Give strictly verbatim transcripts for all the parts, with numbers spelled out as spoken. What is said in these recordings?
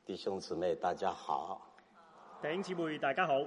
弟兄姊妹，大家好。 弟兄姊妹，大家好。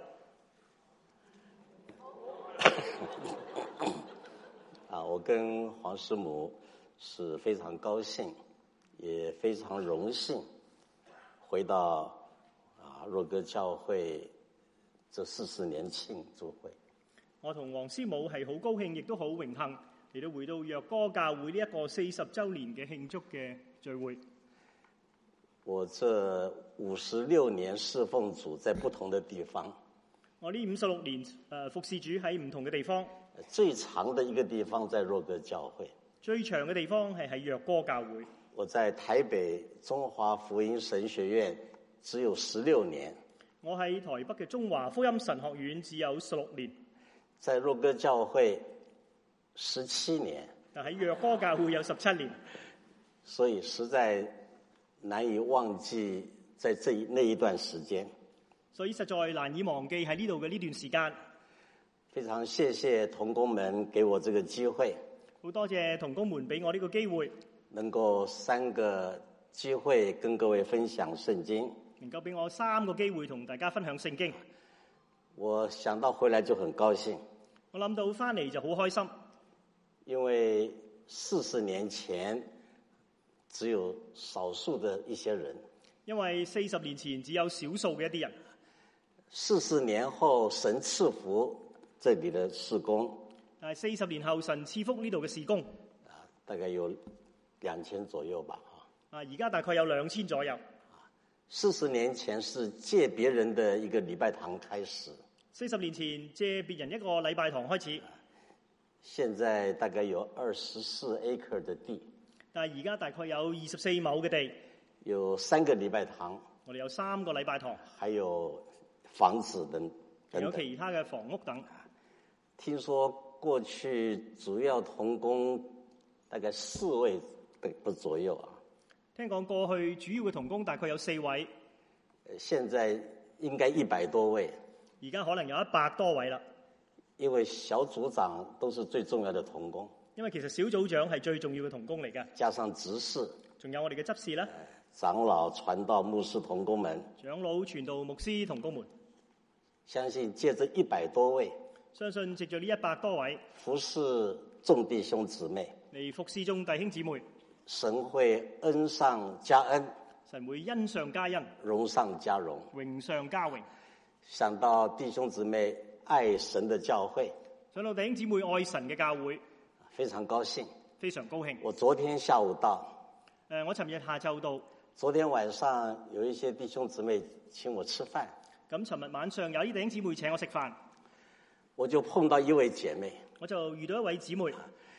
啊，我跟黄师母是非常高兴，也非常荣幸，回到啊若歌教會這四十年慶祝會。 我同黃師母係好高興，亦都好榮幸嚟到回到若歌教會呢一個四十週年嘅慶祝嘅聚會。 我這五十六年侍奉主，在不同的地方。 我呢五十六年誒服侍主喺唔同嘅地方。 最長的一個地方在若歌教會。 最長嘅地方係喺若歌教會。 我在台北中華福音神學院只有十六年。 我喺台北嘅中華福音神學院只有十六年。 在若歌教會十七年。 但喺若歌教會有十七年。 所以實在難以忘記在這一那一段時間， 所以實在難以忘記喺呢度嘅呢段時間。 非常謝謝同工們給我這個機會， 好多謝同工們俾我呢個機會， 能夠三個機會跟各位分享聖經， 能夠俾我三個機會同大家分享聖經。 我想到回來就很高興， 我諗到翻嚟就好開心， 因為四十年前只有少數的一些人， 因為四十年前只有少數嘅一啲人。 四十年後神賜福這裡的事工， 但係四十年後神賜福呢度嘅事工， 啊，大概有兩千左右吧， 啊，而家大概有兩千左右。 四十年前是借別人的一個禮拜堂開始， 四十年前借別人一個禮拜堂開始， 現在大概有二十四 acre 的地， 但係而家大概有二十四畝嘅地， 有三個禮拜堂， 我哋有三個禮拜堂， 還有房子等等等， 有其他嘅房屋等。 聽說過去主要同工大概四位不左右啊。 聽講過去主要嘅同工大概有四位， 現在應該一百多位。 而家可能有一百多位啦。 因為小組長都是最重要的同工。 因為其實小組長係最重要嘅同工嚟㗎。 加上執事， 仲有我哋嘅執事啦。 長老、傳道、牧師同工們。 長老、傳道、牧師同工們。 相信借着一百多位。 相信藉著呢一百多位服侍眾弟兄姊妹， 嚟服侍眾弟兄姊妹， 神會恩上加恩， 神會恩上加恩， 榮上加榮， 榮上加榮。 想到弟兄姊妹愛神的教會， 想到弟兄姊妹愛神嘅教會， 非常高興， 非常高興。 我昨天下午到， 誒，我尋日下晝到， 昨天晚上有一些弟兄姊妹請我吃飯， 咁尋日晚上有啲弟兄姊妹請我食飯。 我就碰到一位姐妹， 我就遇到一位姊妹。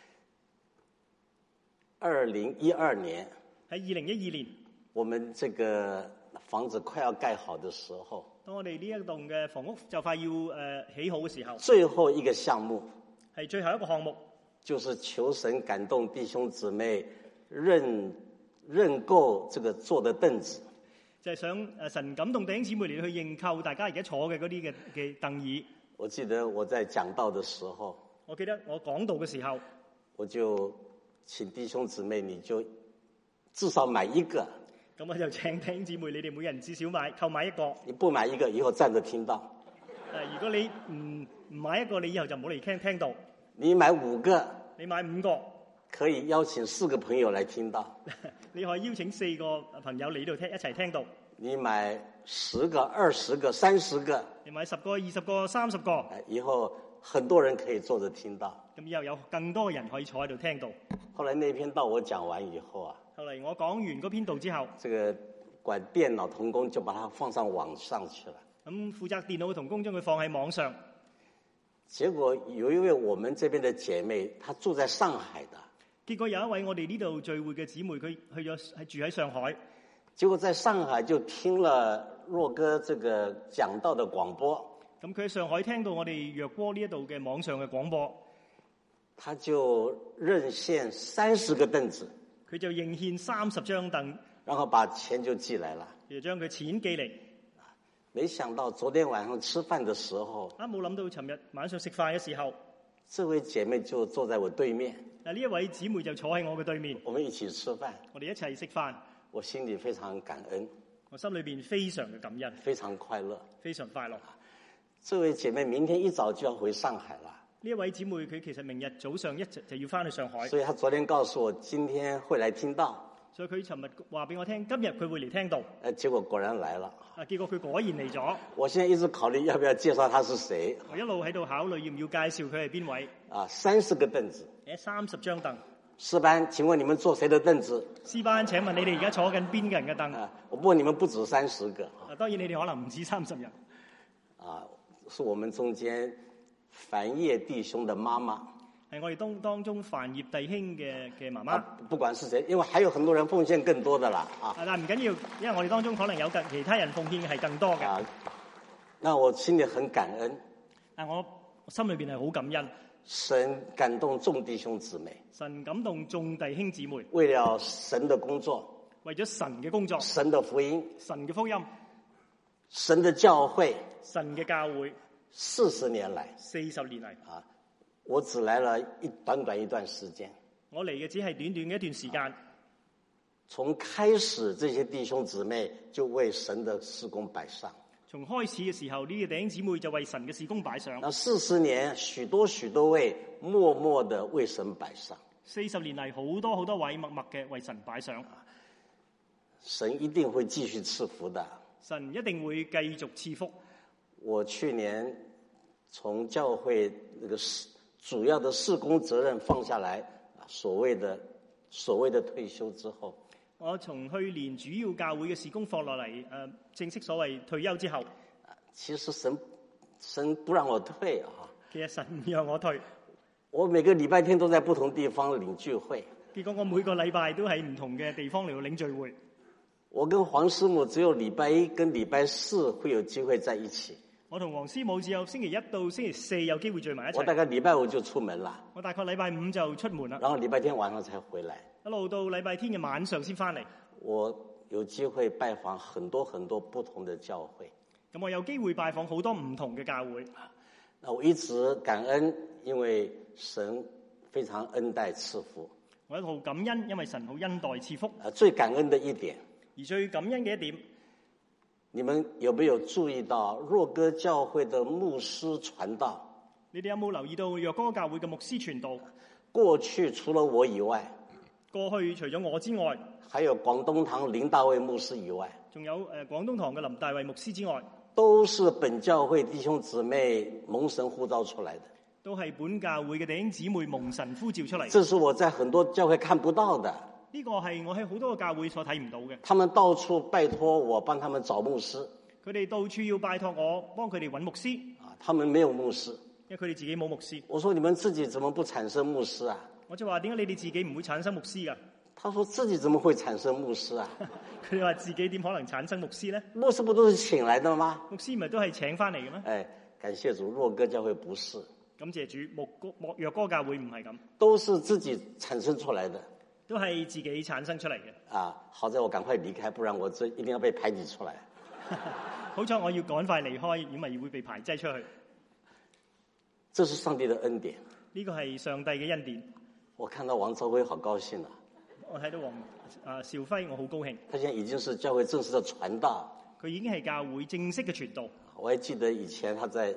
二零一二年， 喺二零一二年， 我們這個房子快要蓋好的時候， 當我哋呢一棟嘅房屋就快要誒起好嘅時候， 最後一個項目係最後一個項目， 就是求神感動弟兄姊妹認認購這個坐的凳子， 就係想誒神感動弟兄姊妹嚟去認購大家而家坐嘅嗰啲嘅嘅凳椅。 我記得我在講道的時候， 我記得我講道嘅時候， 我就請弟兄姊妹，你就至少買一個。 咁我就請弟兄姊妹，你哋每人至少買購買一個。 你不買一個，以後站着聽到。 誒，如果你唔唔買一個，你以後就唔好嚟聽聽道。 你買五個， 你買五個， 可以邀請四個朋友來聽到。 你可以邀請四個朋友嚟呢度聽一齊聽道。 你買十個、二十個、三十個， 你買十個、二十個、三十個， 以後很多人可以坐着聽到。 咁以後有更多人可以坐喺度聽到。 後來那篇道我講完以後啊， 後嚟我講完嗰篇道之後， 這個管電腦同工就把它放上網上去了。 咁負責電腦嘅同工將佢放喺網上。 結果有一位我們這邊的姐妹，她住在上海的。 結果有一位我哋呢度聚會嘅姊妹，佢去咗係住喺上海。 結果在上海就聽了若歌這個講道的廣播， 咁佢喺上海聽到我哋若歌呢一度嘅網上嘅廣播， 他就認獻三十個凳子， 佢就認獻三十張凳， 然後把錢就寄來了， 就將佢錢寄嚟。 沒想到昨天晚上吃飯的時候， 啊冇諗到尋日晚上食飯嘅時候， 這位姐妹就坐在我對面， 啊呢一位姊妹就坐喺我嘅對面， 我們一起吃飯， 我哋一齊食飯。 我心裡非常感恩， 我心裏邊非常嘅感恩， 非常快樂， 非常快樂。 這位姐妹明天一早就要回上海了。 呢一位姊妹佢其實明日早上一直就要翻去上海， 所以她昨天告訴我今天會來聽到。 所以佢尋日話俾我聽，今日佢會嚟聽到。 誒，結果果然來了。 啊，結果佢果然嚟咗。 我現在一直考慮要不要介紹他是誰。 我一路喺度考慮要唔要介紹佢係邊位。 啊，三十個凳子。 誒，三十張凳。 詩班，請問你們坐誰的凳子？ 詩班，請問你哋而家坐緊邊個人嘅凳？ 啊，我不過你們不止三十個。 啊，當然你哋可能唔止三十人。 啊，是我們中間樊業弟兄的媽媽。 係我哋當當中樊業弟兄嘅嘅媽媽、 啊。不管是誰，因為還有很多人奉獻更多的啦。啊， 但唔緊要，因為我哋當中可能有更其他人奉獻係更多嘅。 啊，那我心裏很感恩。 但我心裏邊係好感恩。 神感動眾弟兄姊妹。 神感動眾弟兄姊妹。 為了神的工作。 為咗神嘅工作。 神的福音。 神嘅福音。 神的教會。 神嘅教會。 四十年來。 四十年嚟。 啊。我只來了一短短一段時間， 我嚟嘅只係短短嘅一段時間。 從開始，這些弟兄姊妹就為神的事工擺上。 從開始嘅時候，呢啲弟兄姊妹就為神嘅事工擺上。 那四十年，許多許多位默默地為神擺上。 四十年嚟，好多好多位默默嘅為神擺上。 神一定會繼續賜福的。 神一定會繼續賜福。 我去年從教會那個主要的事工責任放下來，所謂的所謂的退休之後， 我從去年主要教會嘅事工放落嚟，誒、呃，正式所謂退休之後， 其實神神不讓我退啊。 其實神唔讓我退， 我每個禮拜天都在不同地方領聚會。 結果我每個禮拜都喺唔同嘅地方嚟到領聚會。 我跟黃師母只有禮拜一跟禮拜四會有機會在一起。 我同黃師母只有星期一到星期四有機會聚埋一齊。 我大概禮拜五就出門啦。 我大概禮拜五就出門啦。 然後禮拜天晚上才回來。 一路到禮拜天嘅晚上先翻嚟。 我有機會拜訪很多很多不同的教會。 咁我有機會拜訪好多唔同嘅教會。 那我一直感恩，因為神非常恩待賜福。 我一路感恩，因為神好恩待賜福。 啊，最感恩的一點， 而最感恩嘅一點。 你們有沒有注意到若歌教會的牧師傳道？ 你哋有冇留意到若歌教會嘅牧師傳道？ 過去除了我以外， 過去除咗我之外， 還有廣東堂林大衛牧師以外， 仲有誒廣東堂嘅林大衛牧師之外， 都是本教會弟兄姊妹蒙神呼召出來的。 都係本教會嘅弟兄姊妹蒙神呼召出嚟。 這是我在很多教會看不到的。 呢個係我喺好多個教會所睇唔到嘅。 他們到處拜託我幫他們找牧師。 佢哋到處要拜託我幫佢哋揾牧師。 啊，他們沒有牧師， 因為佢哋自己冇牧師。 我說你們自己怎麼不產生牧師啊？ 我就話點解你哋自己唔會產生牧師㗎？ 他說自己怎麼會產生牧師啊？ 佢哋話自己點可能產生牧師咧？ 牧師不都是請來的嗎？ 牧師咪都係請翻嚟嘅咩？ 哎，感謝主，若歌教會不是。 感謝主，牧歌牧若歌教會唔係咁， 都是自己產生出來的。 都係自己產生出嚟嘅。 啊，好在我趕快離開，不然我這一定要被排擠出來。 好彩我要趕快離開，如果唔係會被排擠出去。 這是上帝的恩典。 呢個係上帝嘅恩典。 我看到王周輝好高興啊！ 我睇到王啊兆輝，我好高興。 他現在已經是教會正式的傳道。 佢已經係教會正式嘅傳道。 我還記得以前他在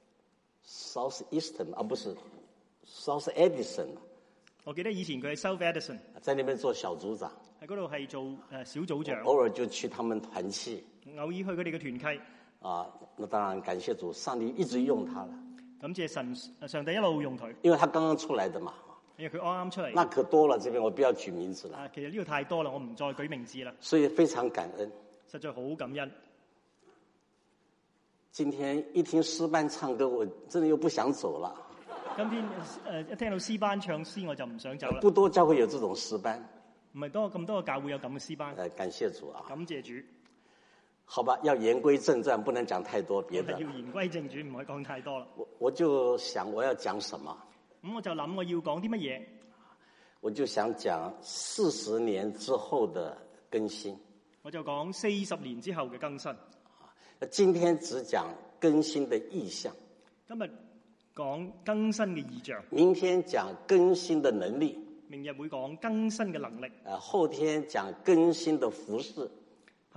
South Eastern 啊，不是 South Edison。 我記得以前佢喺 South Edison， 在那邊做小組長， 喺嗰度係做誒小組長， 偶爾就去他們團契， 偶爾去佢哋嘅團契。 啊，那當然感謝主，上帝一直用他了。 感謝神，上帝一路用佢， 因為他剛剛出來的嘛， 因為佢啱啱出嚟。 那可多了，這邊我不要舉名字了。 啊，其實呢度太多啦，我唔再舉名字啦。 所以非常感恩， 實在好感恩。 今天一聽詩班唱歌，我真的又不想走了。 今天誒、呃、一聽到詩班唱詩，我就唔想走啦。 不多教會有這種詩班， 唔係多咁多個教會有咁嘅詩班。 誒，感謝主啊！ 感謝主。 好吧，要言歸正傳，不能講太多別的。 要言歸正傳，唔可以講太多啦。 我我就想我要講什麼？ 咁我就諗我要講啲乜嘢？ 我就想講四十年之後的更新。 我就講四十年之後嘅更新。 今天只講更新的意象。 今日講更新嘅異象。 明天講更新的能力。 明日會講更新嘅能力。 誒，後天講更新的服事。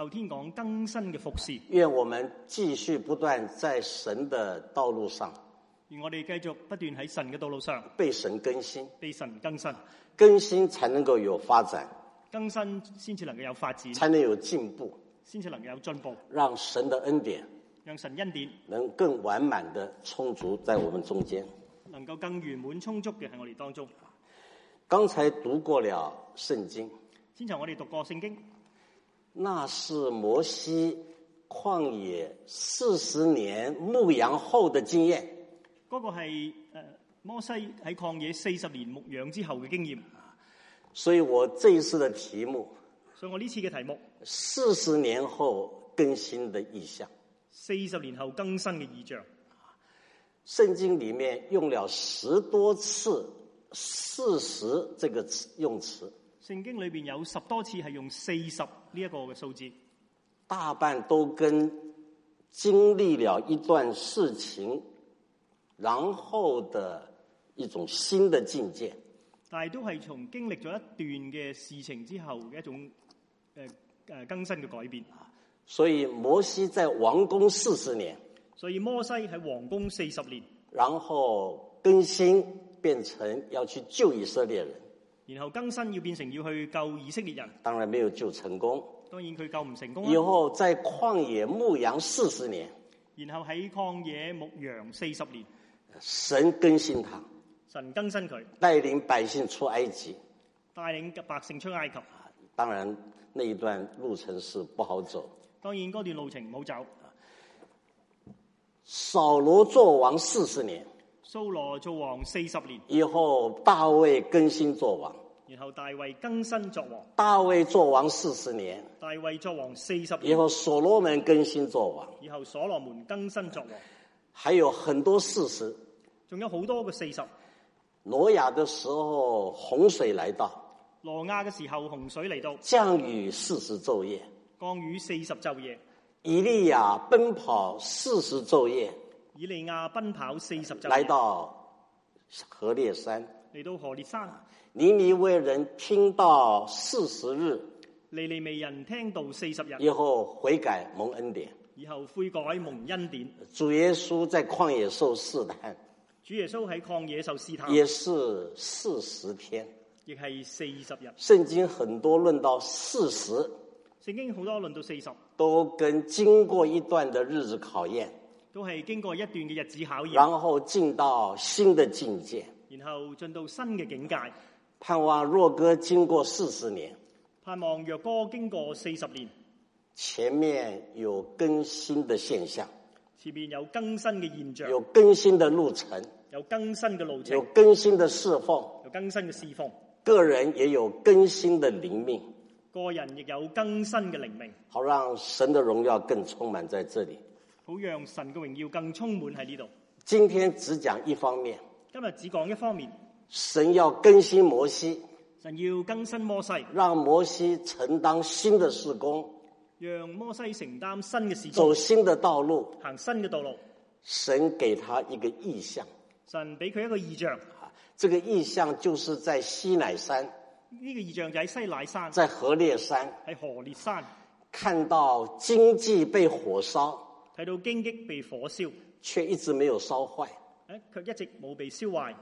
後天講更新嘅服侍。 願我們繼續不斷在神的道路上， 而我哋繼續不斷喺神嘅道路上被神更新， 被神更新， 更新才能夠有發展， 更新先至能夠有發展， 才能有進步， 先至能夠有進步， 讓神的恩典讓神恩典能更完滿的充足在我們中間， 能夠更圓滿充足嘅喺我哋當中。 剛才讀過了聖經， 先前我哋讀過聖經， 那是摩西曠野四十年牧羊後的經驗。 嗰、那個係誒、呃、摩西喺曠野四十年牧養之後嘅經驗。 所以我這一次的題目， 所以我呢次嘅題目， 四十年後更新的意象。 四十年後更新嘅意象。 聖經裡面用了十多次四十這個用詞， 聖經裏邊有十多次係用四十呢一個嘅數字， 大半都跟經歷了一段事情然後的一種新的境界， 但係都係從經歷咗一段嘅事情之後嘅一種誒誒、呃、更新嘅改變。 所以摩西在王宮四十年， 所以摩西喺王宮四十年， 然後更新變成要去救以色列人， 然後更新要變成要去救以色列人， 當然沒有救成功。 當然佢救唔成功。 以後在曠野牧羊四十年， 然後喺曠野牧羊四十年， 神更新他， 神更新佢， 帶領百姓出埃及， 帶領百姓出埃及。 當然那一段路程是不好走， 當然嗰段路程唔好走。 掃羅做王四十年， 掃羅做王四十年， 以後大衛更新做王， 然後大衛更新作王， 大衛做王四十年， 大衛作王四十年， 以後所羅門更新做王， 以後所羅門更新作王， 還有很多四十， 仲有好多個四十。 挪亞的時候洪水來到， 挪亞嘅時候洪水嚟到， 降雨四十晝夜， 降雨四十晝夜， 以利亞奔跑四十晝夜， 以利亞奔跑四十晝夜， 來到何烈山， 嚟到何烈山， 尼尼微人聽到四十日， 尼尼微人聽到四十日， 以後悔改蒙恩典， 以後悔改蒙恩典。 主耶穌在曠野受試探， 主耶穌喺曠野受試探， 也是四十天， 亦係四十日。 聖經很多論到四十， 聖經好多論到四十， 都跟經過一段的日子考驗， 都係經過一段嘅日子考驗， 然後進到新的境界， 然後進到新嘅境界。 盼望若哥經過四十年， 盼望若哥經過四十年， 前面有更新的現象， 前面有更新嘅現象， 有更新的路程， 有更新嘅路程， 有更新的侍奉， 有更新嘅侍奉， 個人也有更新的靈命， 個人亦有更新嘅靈命， 好讓神的榮耀更充滿在這裡。 好讓神嘅榮耀更充滿喺呢度。 今天只講一方面， 今日只講一方面， 神要更新摩西， 神要更新摩西， 讓摩西承擔新的事工， 讓摩西承擔新嘅事工， 走新的道路， 行新嘅道路。 神給他一個異象， 神俾佢一個異象， 這個異象就是在西乃山， 呢個異象就喺西乃山， 在何烈山， 喺何烈山看到荊棘被火燒， 睇到荊棘被火燒， 卻一直沒有燒壞， 誒，卻一直冇被燒壞。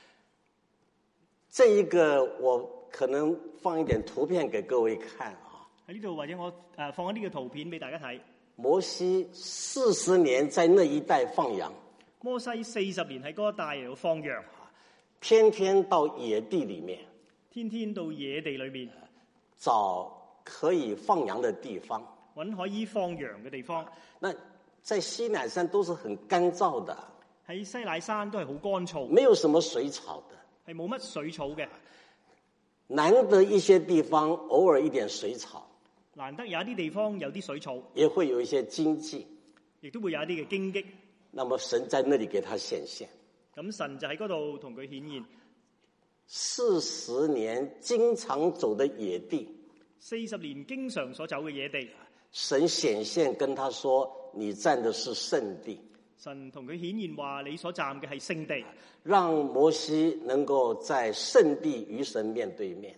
這一個我可能放一點圖片給各位看啊。 喺呢度或者我誒放一啲嘅圖片俾大家睇。 摩西四十年在那一帶放羊， 摩西四十年喺嗰一帶嚟到放羊， 天天到野地裡面， 天天到野地裏面找可以放羊的地方， 揾可以放羊嘅地方。 那在西乃山都是很乾燥的， 喺西乃山都係好乾燥， 沒有什麼水草的， 係冇乜水草嘅。 難得一些地方偶爾一點水草， 難得有一啲地方有啲水草， 也會有一些荊棘， 亦都會有一啲嘅荊棘。 那麼神在那裡給他顯現， 咁神就喺嗰度同佢顯現。 四十年經常走的野地， 四十年經常所走嘅野地， 神顯現跟他說：你站的是聖地。 神同佢顯現話：你所站嘅係聖地， 讓摩西能夠在聖地與神面對面，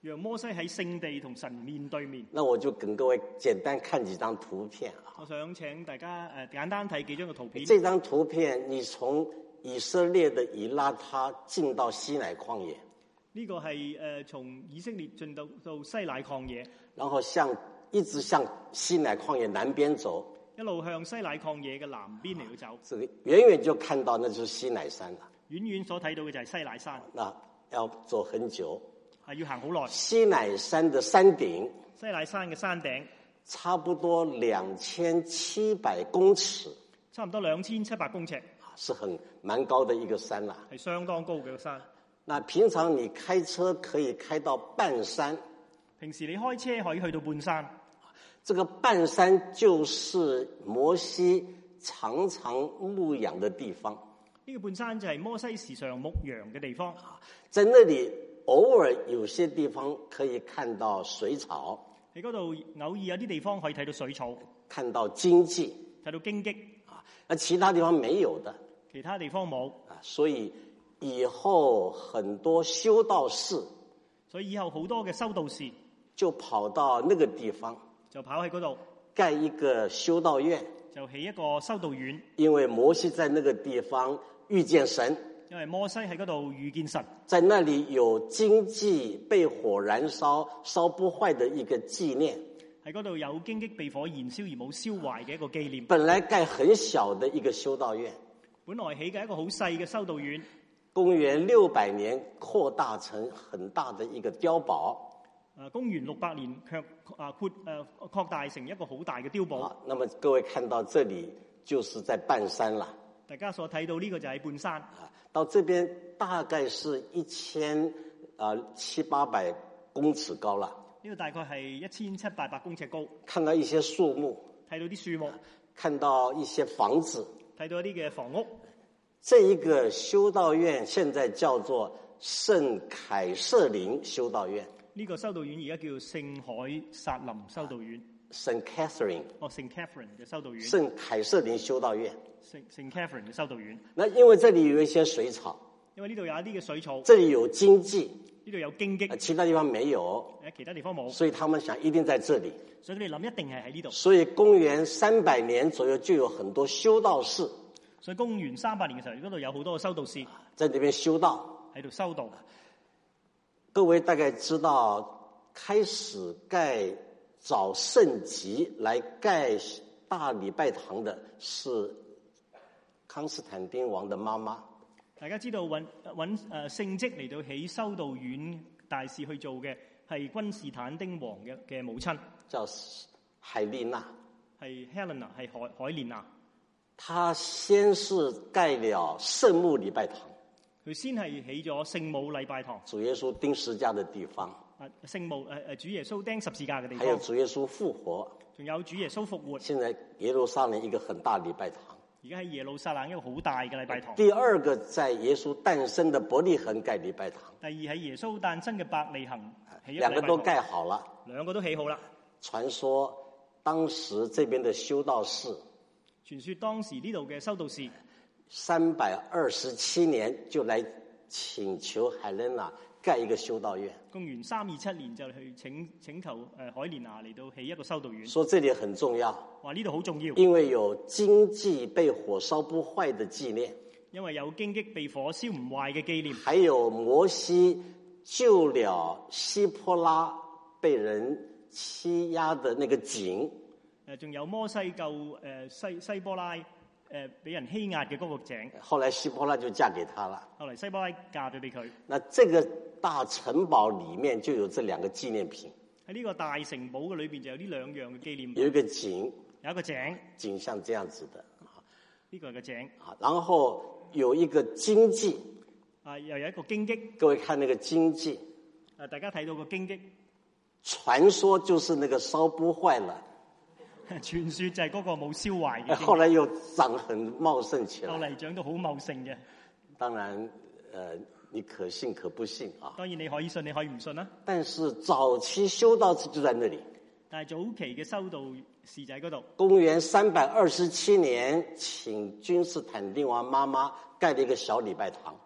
讓摩西喺聖地同神面對面。 那我就跟各位簡單看幾張圖片啊。 我想請大家誒、呃、簡單睇幾張嘅圖片。 這張圖片，你從以色列的以拉他進到西乃曠野， 呢、這個係誒、呃、從以色列進到到西乃曠野， 然後向一直向西乃曠野南邊走， 一路向西乃曠野嘅南邊嚟到走。 這個遠遠就看到那就是西乃山了。 遠遠所睇到嘅就係西乃山。 那要走很久， 係要行好耐。 西乃山的山頂， 西乃山嘅山頂差不多兩千七百公尺， 差唔多兩千七百公尺， 是很蠻高的一個山啦。 係相當高嘅個山。 那平常你開車可以開到半山， 平時你開車可以去到半山。 這個半山就是摩西常常牧養的地方。 呢、這個半山就係摩西時常牧羊嘅地方。 在那裡偶爾有些地方可以看到水草， 喺嗰度偶爾有啲地方可以睇到水草， 看到荊棘， 睇到荊棘。 啊，而其他地方沒有的， 其他地方冇。 啊，所以以後很多修道士， 所以以後好多嘅修道士就跑到那個地方， 就跑喺嗰度蓋一個修道院， 就起一個修道院。 因為摩西在那個地方遇見神， 因為摩西喺嗰度遇見神， 在那裡有荊棘被火燃燒燒不壞的一個紀念， 喺嗰度有荊棘被火燃燒而冇燒壞嘅一個紀念。 本來蓋很小的一個修道院， 本來起嘅一個好細嘅修道院， 公元六百年擴大成很大的一個碉堡。 誒，公元六百年卻啊擴誒擴大成一個好大嘅碉堡。 好，那麼各位看到這裡就是在半山啦。 大家所睇到呢個就係半山。 啊，到這邊大概是一千啊七八百公尺高啦。 呢個大概係一千七百八公尺高。 看到一些樹木， 睇到啲樹木， 看到一些房子， 睇到一啲嘅房屋。 這一個修道院現在叫做聖凱瑟琳修道院。 呢、這個修道院而家叫聖凱撒林修道院。 聖 Catherine， 哦，聖 Catherine 嘅修道院。 聖凱瑟琳修道院。 聖聖 Catherine 嘅修道院。 那因為這裡有一些水草， 因為呢度有一啲嘅水草。 這裡有荊棘， 呢度有荊棘， 其他地方沒有。 誒，其他地方冇。 所以他們想一定在這裡。 所以佢哋諗一定係喺呢度。 所以公元三百年左右就有很多修道士。 所以公元三百年嘅時候，嗰度有好多嘅修道士在這邊修道， 喺度修道。 各位大概知道，開始蓋找聖籍來蓋大禮拜堂的是康斯坦丁王的媽媽。 大家知道揾揾誒聖蹟嚟到起修道院大事去做嘅係君士坦丁王嘅嘅母親， 叫海莉娜， 係 Helena， 係海海蓮娜。 他先是蓋了聖母禮拜堂， 佢先係起咗聖母禮拜堂， 主耶穌釘十架的地方。 啊，聖母誒誒主耶穌釘十字架嘅地方， 還有主耶穌復活， 仲有主耶穌復活。 現在耶路撒冷一個很大禮拜堂。 而家喺耶路撒冷一個好大嘅禮拜堂。 第二個在耶穌誕生的伯利恆蓋禮拜堂。 第二喺耶穌誕生嘅伯利恆起一個禮拜堂。 兩個都蓋好了， 兩個都起好啦。 傳說當時這邊的修道士， 傳說當時呢度嘅修道士三百二十七年就來請求海倫娜蓋一個修道院。 公元三二七年就去請請求誒海蓮娜嚟到起一個修道院。 說這裡很重要， 話呢度好重要， 因為有荊棘被火燒不壞的紀念， 因為有荊棘被火燒唔壞嘅紀念， 還有摩西救了西坡拉被人欺壓的那個井。 誒，仲有摩西救誒西西波拉誒俾人欺壓嘅嗰個井。 後來西坡拉就嫁給他了。 後嚟西波拉嫁咗俾佢。 那這個大城堡裡面就有這兩個紀念品。 喺呢個大城堡嘅裏邊就有呢兩樣嘅紀念品。 有一個井， 有一個井， 井像這樣子的。 呢個係個井。 啊，然後有一個荊棘。 啊，又有一個荊棘。 各位看那個荊棘。 啊，大家睇到個荊棘。 傳說就是那個燒不壞了。 傳說就係嗰個冇燒壞嘅。 後來又長很茂盛起來。 後嚟長到好茂盛嘅。 當然，呃，你可信可不信啊。 當然你可以信，你可以唔信啦。 但是早期修道士就在那裡。 但係早期嘅修道士就喺嗰度。 公元三百二十七年，請君士坦丁王媽媽蓋了一個小禮拜堂。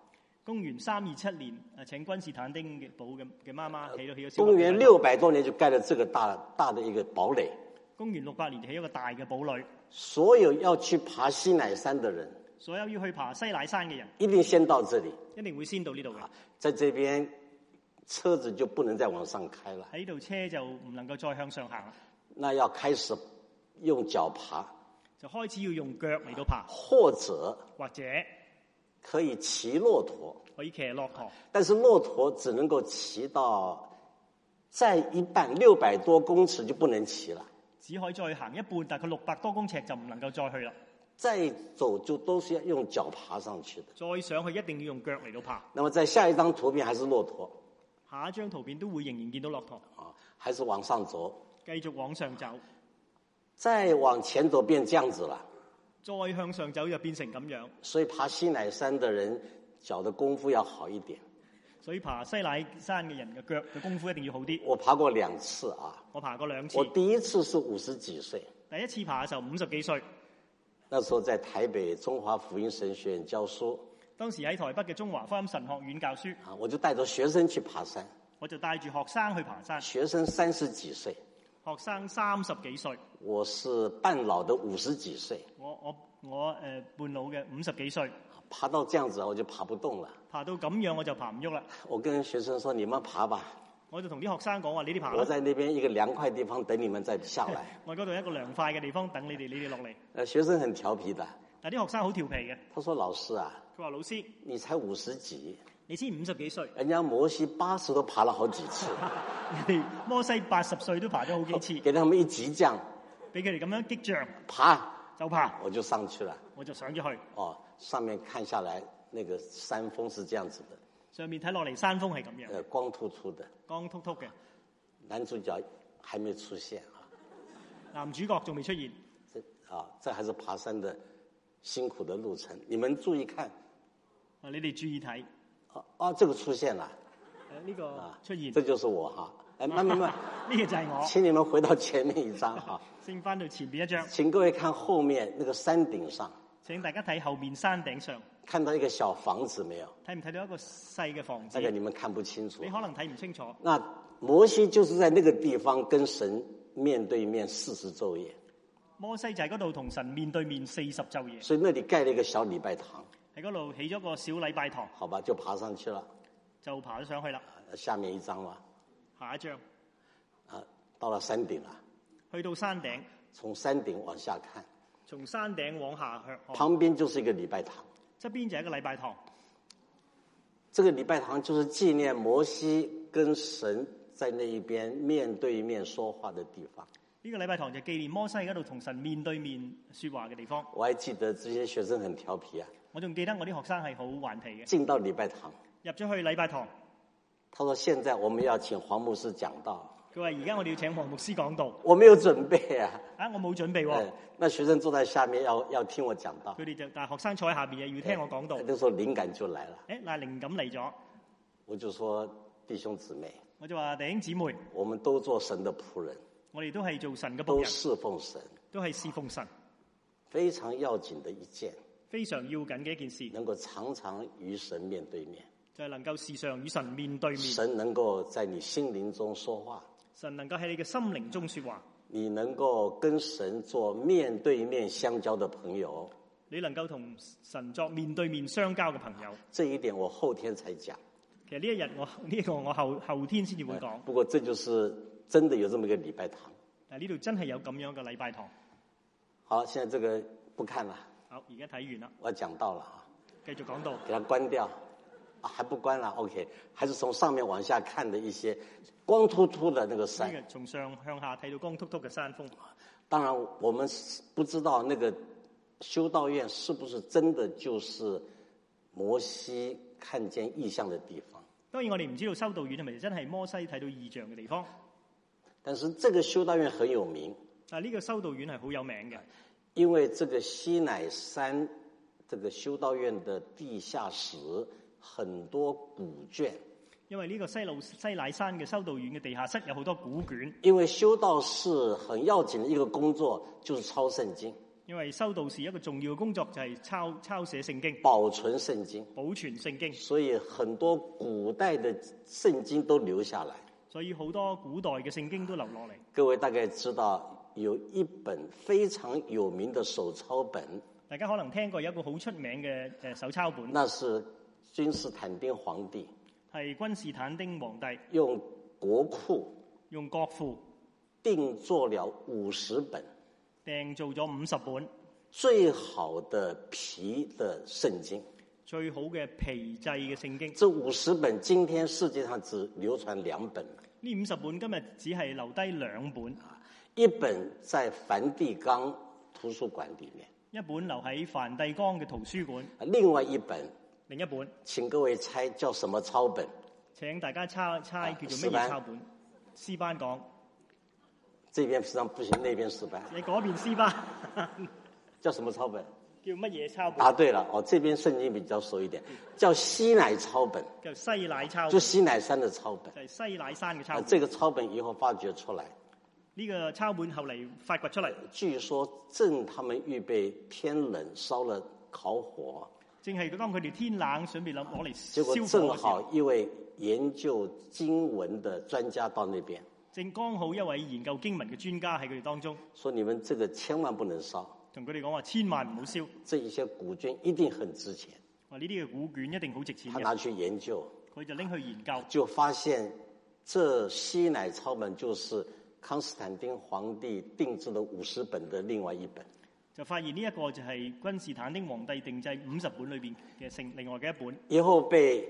公元三二七年，誒請君士坦丁嘅堡嘅嘅媽媽起咗起咗。 公元六百多年就蓋了這個大大的一個堡壘。 公元六百年就起一個大嘅堡壘。 所有要去爬西乃山的人， 所有要去爬西乃山嘅人， 一定先到這裡， 一定會先到呢度嘅。 在這邊車子就不能再往上開了。 喺呢度車就唔能夠再向上行啦。 那要開始用腳爬， 就開始要用腳嚟到爬， 或者或者可以騎駱駝， 可以騎駱駝， 但是駱駝只能夠騎到再一半六百多公尺就不能騎了， 只可以再行一半，大概六百多公尺就唔能夠再去啦。 再走就都是要用腳爬上去的， 再上去一定要用腳嚟到爬。 那麼在下一張圖片還是駱駝， 下一張圖片都會仍然見到駱駝， 啊，還是往上走， 繼續往上走， 再往前走變這樣子了。 再向上走就變成咁樣， 所以爬西乃山的人腳的功夫要好一點。 所以爬西乃山嘅人嘅腳嘅功夫一定要好啲。 我爬過兩次啊， 我爬過兩次。 我第一次是五十幾歲， 第一次爬嘅時候五十幾歲， 那時候在台北中華福音神學院教書。 當時喺台北嘅中華福音神學院教書， 啊，我就帶着學生去爬山。 我就帶住學生去爬山。 學生三十幾歲， 學生三十幾歲， 我是半老的五十幾歲。 我我我誒、呃、半老嘅五十幾歲， 爬到這樣子我就爬不動了。 爬到咁樣我就爬唔喐啦。 我跟學生說：你們爬吧。 我就同啲學生講話：你哋爬啦。 我在那邊一個涼快地方等你們再下來。 我嗰度一個涼快嘅地方等你哋，你哋落嚟。 誒，學生很調皮的。 但啲學生好調皮嘅。 他說：老師啊， 佢話老師， 你才五十幾， 你先五十幾歲， 人家摩西八十都爬了好幾次。 人哋摩西八十歲都爬咗好幾次。 給他們一激將， 俾佢哋咁樣激將， 爬就爬， 我就上去了。 我就上咗去。 哦，上面看下來，那個山峰是這樣子的。 上面睇落嚟山峰係咁樣， 呃，光禿禿的， 光禿禿嘅。 男主角還沒出現啊。 男主角仲未出現。 這啊，這還是爬山的辛苦的路程。你們注意看。 啊，你哋注意睇。 啊啊，這個出現了。 誒，呢個出現。 這就是我哈。哎，慢慢慢， 呢個就係我。 請你們回到前面一張哈。 先翻到前邊一張。 請各位看後面那個山頂上。 請大家睇後面山頂上。 看到一個小房子沒有？ 睇唔睇到一個細嘅房子？ 這個你們看不清楚。 你可能睇唔清楚。 那摩西就是在那個地方跟神面對面四十晝夜。 摩西就喺嗰度同神面對面四十晝夜。 所以那裡蓋了一個小禮拜堂。 喺嗰度起咗個小禮拜堂。 好吧，就爬上去了。 就爬咗上去啦。 下面一張嘛。 下一張。 啊，到了山頂啦。 去到山頂。 從山頂往下看。 從山頂往下向。 旁邊就是一個禮拜堂。 側邊就係一個禮拜堂。 這個禮拜堂就是紀念摩西跟神在那一邊面對面說話的地方。 呢個禮拜堂就紀念摩西喺嗰度同神面對面說話嘅地方。 我還記得這些學生很調皮啊。 我仲記得我啲學生係好頑皮嘅。 進到禮拜堂。 入咗去禮拜堂。 他說：現在我們要請黃牧師講道。 佢話：而家我哋要請黃牧師講道。 我沒有準備啊。 啊，我冇準備喎、哦。 那學生坐在下面要要聽我講道。 佢哋就但係學生坐喺下邊又要聽我講道。 那時候靈感就來了。 誒，嗱，靈感嚟咗。 我就說弟兄姊妹。 我就話弟兄姊妹。 我們都做神的僕人。 我哋都係做神嘅僕人。 都侍奉神。 都係侍奉神。 非常要緊的一件。 非常要緊嘅一件事。 能夠常常與神面對面。 就係能夠時常與神面對面。 神能夠在你心靈中說話。 神能夠喺你嘅心靈中說話。 你能夠跟神做面對面相交的朋友。 你能夠同神作面對面相交嘅朋友。 這一點我後天才講。 其實呢一日我呢、這個我後後天先至會講。 不過這就是真的有這麼一個禮拜堂。 嗱，呢度真係有咁樣嘅禮拜堂。 好，現在這個不看了。 好，而家睇完啦。 我講到了啊。 繼續講到。 給它關掉。啊，還不關了 ，OK，還是從上面往下看的一些光禿禿的那個山。 呢個從上向下睇到光禿禿嘅山峰。 當然，我們不知道那個修道院是不是真的就是摩西看見異象的地方。 當然，我哋唔知道修道院係咪真係摩西睇到異象嘅地方。 但是這個修道院很有名。 但係呢個修道院係好有名嘅， 因為這個西乃山這個修道院的地下室很多古卷。 因為呢個西路西乃山嘅修道院嘅地下室有好多古卷。 因為修道士很要緊的一個工作就是抄聖經。 因為修道士一個重要嘅工作就係抄抄寫聖經， 保存聖經， 保存聖經。 所以很多古代的聖經都留下來。 所以好多古代嘅聖經都留落嚟。 各位大概知道有一本非常有名的手抄本， 大家可能聽過有一個好出名嘅誒手抄本， 那是君士坦丁皇帝， 係君士坦丁皇帝用國庫用國庫定做了五十本， 訂做咗五十本最好的皮的聖經， 最好嘅皮製嘅聖經。 這五十本今天世界上只流傳兩本， 呢五十本今日只係留低兩本， 一本在梵蒂岡圖書館裡面， 一本留喺梵蒂岡嘅圖書館， 另外一本， 另一本請各位猜叫什麼抄本？ 請大家猜猜叫做乜嘢抄本？詩班講， 這邊實際上不行，那邊詩班。 你嗰邊詩班叫什麼抄本？ 叫乜嘢抄本？ 答對了，哦，這邊聖經比較熟一點，叫西乃抄本。 叫西乃抄本， 就西乃山的抄本。 就係西乃山嘅抄本。 這個抄本以後發掘出來， 呢個抄本後嚟發掘出嚟， 據說正他們預備天冷燒了烤火， 正係當佢哋天冷準備攞攞嚟燒結果火嘅時正候， 好一位研究經文的專家到那邊， 正剛好一位研究經文嘅專家喺佢哋當中， 說你們這個千萬不能燒， 同佢哋講話千萬唔好燒， 這一些古卷一定很值錢。 話呢啲嘅古卷一定好值錢嘅。 他拿去研究， 佢就拎去研究， 就發現這西乃抄本就是康斯坦丁皇帝定制的五十本的另外一本。 就發現呢一個就係君士坦丁皇帝定製五十本裏邊嘅聖另外嘅一本， 以後被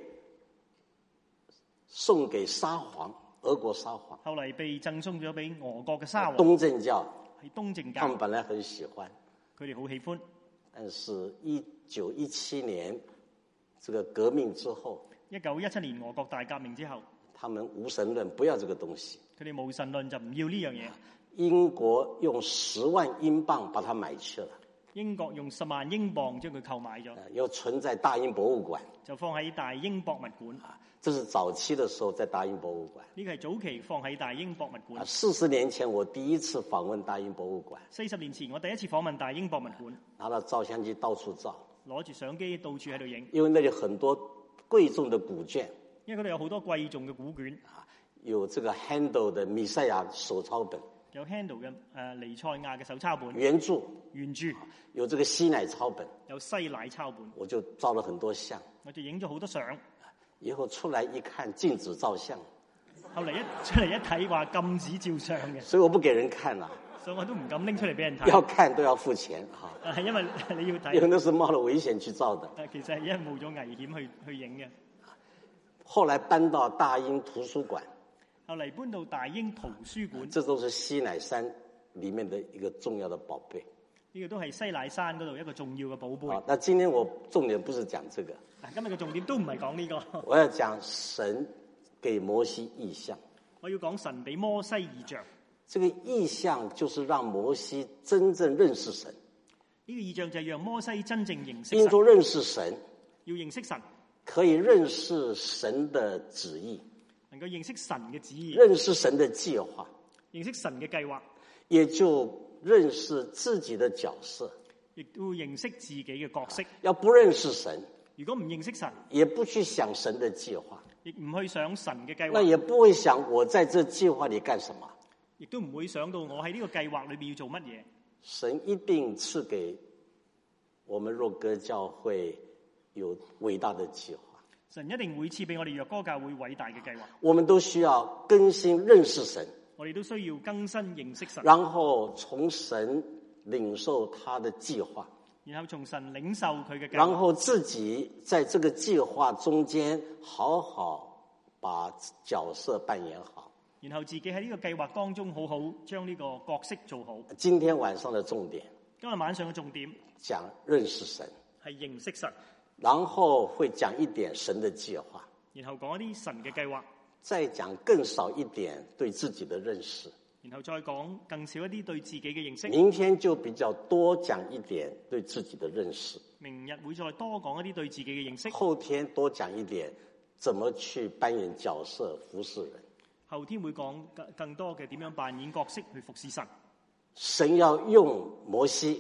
送給沙皇，俄國沙皇， 後嚟被贈送咗俾俄國嘅沙皇， 東正教， 係東正他們教， 本來很喜歡， 佢哋好喜歡。 但是一九一七年這個革命之後， 一九一七年俄國大革命之後， 他們無神論，不要這個東西。 佢哋無神論就唔要呢樣嘢。 英國用十萬英鎊把它買去了， 英國用十萬英鎊將佢購買咗， 又存在大英博物館， 就放喺大英博物館。 這是早期的時候在大英博物館。 呢個係早期放喺大英博物館。 四十年前我第一次訪問大英博物館， 四十年前我第一次訪問大英博物館， 拿到照相機到處照， 攞住相機到處喺度影， 因為那裡很多貴重的古卷， 因為嗰度有好多貴重嘅古卷， 有這個 Handel 的彌賽亞手抄本， 有 Handel 嘅誒彌賽亞嘅手抄本， 原著， 原著有這個西乃抄本， 有西乃抄本， 我就照了很多相， 我就影咗好多相。 以後出來一看禁止照相， 後嚟一出嚟一睇話禁止照相嘅， 所以我不給人看啦， 所以我都唔敢拎出嚟俾人睇。 要看都要付錢哈， 係因為你要睇， 因為那是冒了危險去照的。 其實係因為冒咗危險去去影嘅。 後來搬到大英圖書館， 後嚟搬到大英圖書館， 這都是西乃山裡面的一個重要的寶貝。 呢個都係西乃山嗰度一個重要嘅寶貝。 好，那今天我重點不是講這個， 今日嘅重點都唔係講呢個， 我要講神給摩西異象。 我要講神俾摩西異象。 這個異象就是讓摩西真正認識神。 呢個異象就係讓摩西真正認識神。 因說認識神， 要認識神， 可以認識神的旨意， 能夠認識神嘅旨意， 認識神的計劃， 認識神嘅計劃， 也就認識自己的角色， 亦都會認識自己嘅角色。 要不認識神， 如果唔認識神， 也不去想神的計劃， 亦唔去想神嘅計劃， 那也不會想我在這計劃裏幹什麼， 亦都唔會想到我喺呢個計劃裏邊要做乜嘢。 神一定賜給我們若歌教會有偉大的計劃， 神一定會賜俾我哋若歌教會偉大嘅計劃。 我們都需要更新認識神， 我哋都需要更新認識神， 然後從神領受他的計劃， 然後從神領受佢嘅計劃， 然後自己在這個計劃中間好好把角色扮演好， 然後自己喺呢個計劃當中好好將呢個角色做好。 今天晚上的重點， 今日晚上嘅重點講認識神， 係認識神， 然後會講一點神的計劃， 然後講一啲神嘅計劃， 再講更少一點對自己的認識， 然後再講更少一啲對自己嘅認識。 明天就比較多講一點對自己的認識， 明日會再多講一啲對自己嘅認識。 後天多講一點怎麼去扮演角色服侍人。 後天會講更更多嘅點樣扮演角色去服侍神。 神要用摩西，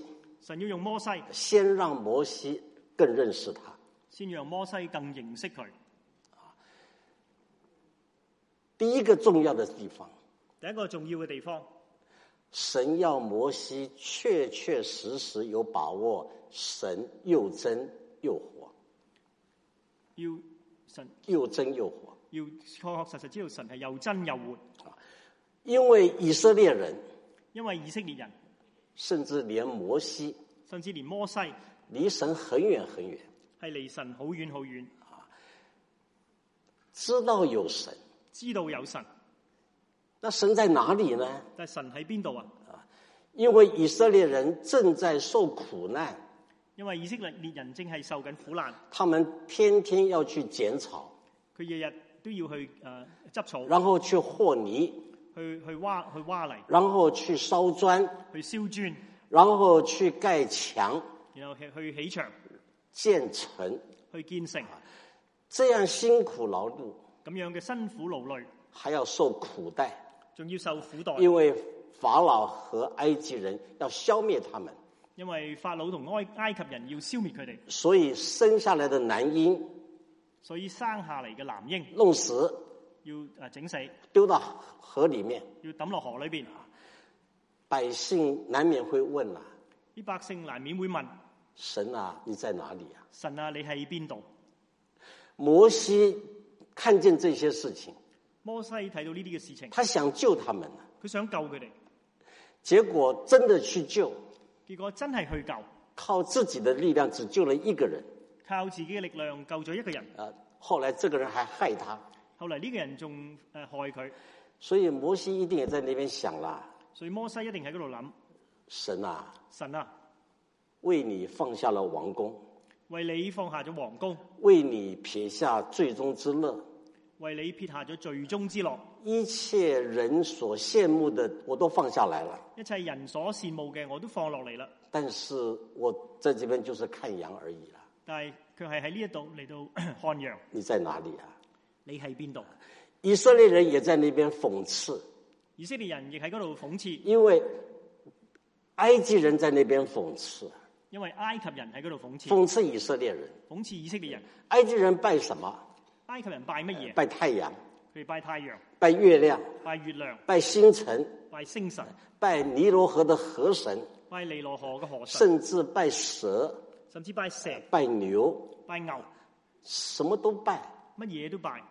神要用摩西， 先讓摩西更認識他， 先讓摩西更認識佢。 第一個重要的地方， 第一個重要嘅地方， 神要摩西確確實實有把握，神又真又活， 要神又真又活， 要確確實實知道神係又真又活。 因為以色列人， 因為以色列人， 甚至連摩西， 甚至連摩西， 離神很遠很遠， 係離神好遠好遠， 知道有神， 知道有神， 那神在哪裡呢？ 但係神喺邊度啊？ 因為以色列人正在受苦難， 因為以色列人正係受緊苦難， 他們天天要去剪草， 佢日日都要去誒執草， 然後去和泥， 去去挖去挖泥， 然後去燒磚， 去燒磚， 然後去蓋牆， 然後去去起牆、 建城， 去建城， 這樣辛苦勞碌， 咁樣嘅辛苦勞累， 還要受苦待， 仲要受苦待， 因為法老和埃及人要消滅他們， 因為法老同埃埃及人要消滅佢哋， 所以生下來的男嬰， 所以生下嚟嘅男嬰弄死， 要誒整死， 丟到河裡面， 要抌落河裏邊。 百姓難免會問啊， 啲百姓難免會問： 神啊，你在哪裡啊？ 神啊，你喺邊度？ 摩西看見這些事情， 摩西睇到呢啲嘅事情， 他想救他們啊， 佢想救佢哋， 結果真的去救， 結果真係去救， 靠自己的力量只救了一個人， 靠自己嘅力量救咗一個人。 啊，後來這個人還害他， 後嚟呢個人仲誒害佢， 所以摩西一定也在那邊想啦， 所以摩西一定喺嗰度諗： 神啊， 神啊， 為你放下了王宮， 為你放下咗皇宮， 為你撇下罪中之樂， 為你撇下咗罪中之樂， 一切人所羨慕的我都放下來了， 一切人所羨慕嘅我都放落嚟啦。 但是我在這邊就是看羊而已啦。 但係佢係喺呢一度嚟到看羊。 你在哪裡啊？ 你喺邊度？ 以色列人也在那邊諷刺， 以色列人亦喺嗰度諷刺， 因為埃及人在那邊諷刺， 因為埃及人喺嗰度諷刺， 諷刺以色列人。 諷刺以色列人。 埃及人拜什麼？ 埃及人拜乜嘢？ 拜太陽， 佢哋拜太陽、 拜月亮， 拜月亮、 拜星辰， 拜星神、 拜尼羅河的河神， 拜尼羅河嘅河神， 甚至拜蛇， 甚至拜蛇、 拜牛， 拜牛， 什麼都拜。 乜嘢都拜。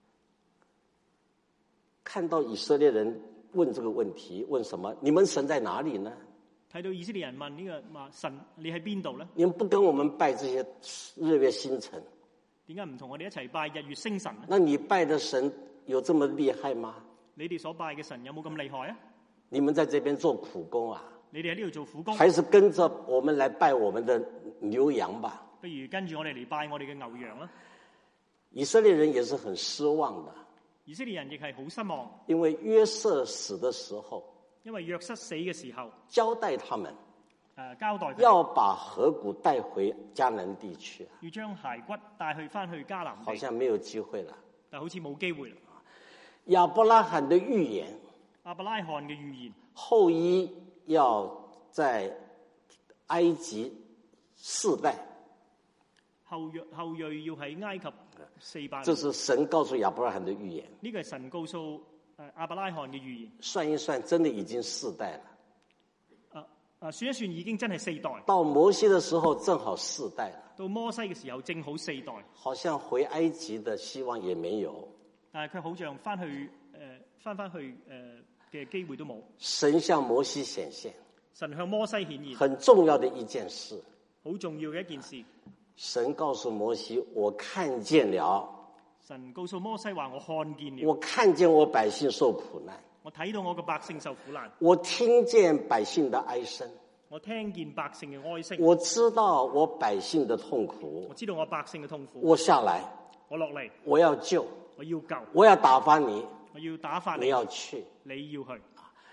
看到以色列人問這個問題，問什麼？你們神在哪裡呢？ 睇到以色列人問呢、這個話神，你喺邊度咧？ 你們不跟我們拜這些日月星辰， 點解唔同我哋一齊拜日月星辰咧？ 那你拜的神有這麼厲害嗎？ 你哋所拜嘅神有冇咁厲害啊？ 你們在這邊做苦工啊？ 你哋喺呢度做苦工， 還是跟着我們來拜我們的牛羊吧？ 不如跟住我哋嚟拜我哋嘅牛羊啦。 以色列人也是很失望的， 以色列人亦係好失望， 因為約瑟死的時候， 因為約瑟死嘅時候， 交代他們， 誒交代佢哋要把骸骨帶回迦南地去， 要將骸骨帶去翻去迦南地， 好像沒有機會了。 但好似冇機會啦。 亞伯拉罕的預言， 亞伯拉罕嘅預言， 後裔要在埃及四代， 後裔後裔要喺埃及四百年。 這是神告訴亞伯拉罕的預言。 呢個係神告訴誒亞伯拉罕嘅預言。 算一算，真的已經四代了。 啊啊，算一算已經真係四代。 到摩西的時候，正好四代了。 到摩西嘅時候，正好四代。 好像回埃及的希望也沒有。 但係佢好像翻去誒翻翻去誒嘅機會都冇。 神向摩西顯現， 神向摩西顯現， 很重要的一件事。 好重要嘅一件事。 神告訴摩西：我看見了。 神告訴摩西話：我看見了。 我看見我百姓受苦難。 我睇到我嘅百姓受苦難。 我聽見百姓的哀聲。 我聽見百姓嘅哀聲。 我知道我百姓的痛苦。 我知道我百姓嘅痛苦。 我下來。 我落嚟。 我要救。 我要救。 我要打發你。 我要打發你。 你要去。 你要去。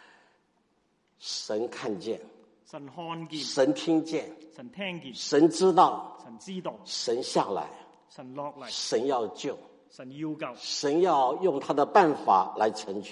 神看見。 神看見。 神聽見。 神聽見。 神知道。 神知道。 神下來。 神落嚟。 神要救。 神要救。 神要用他的辦法來成全。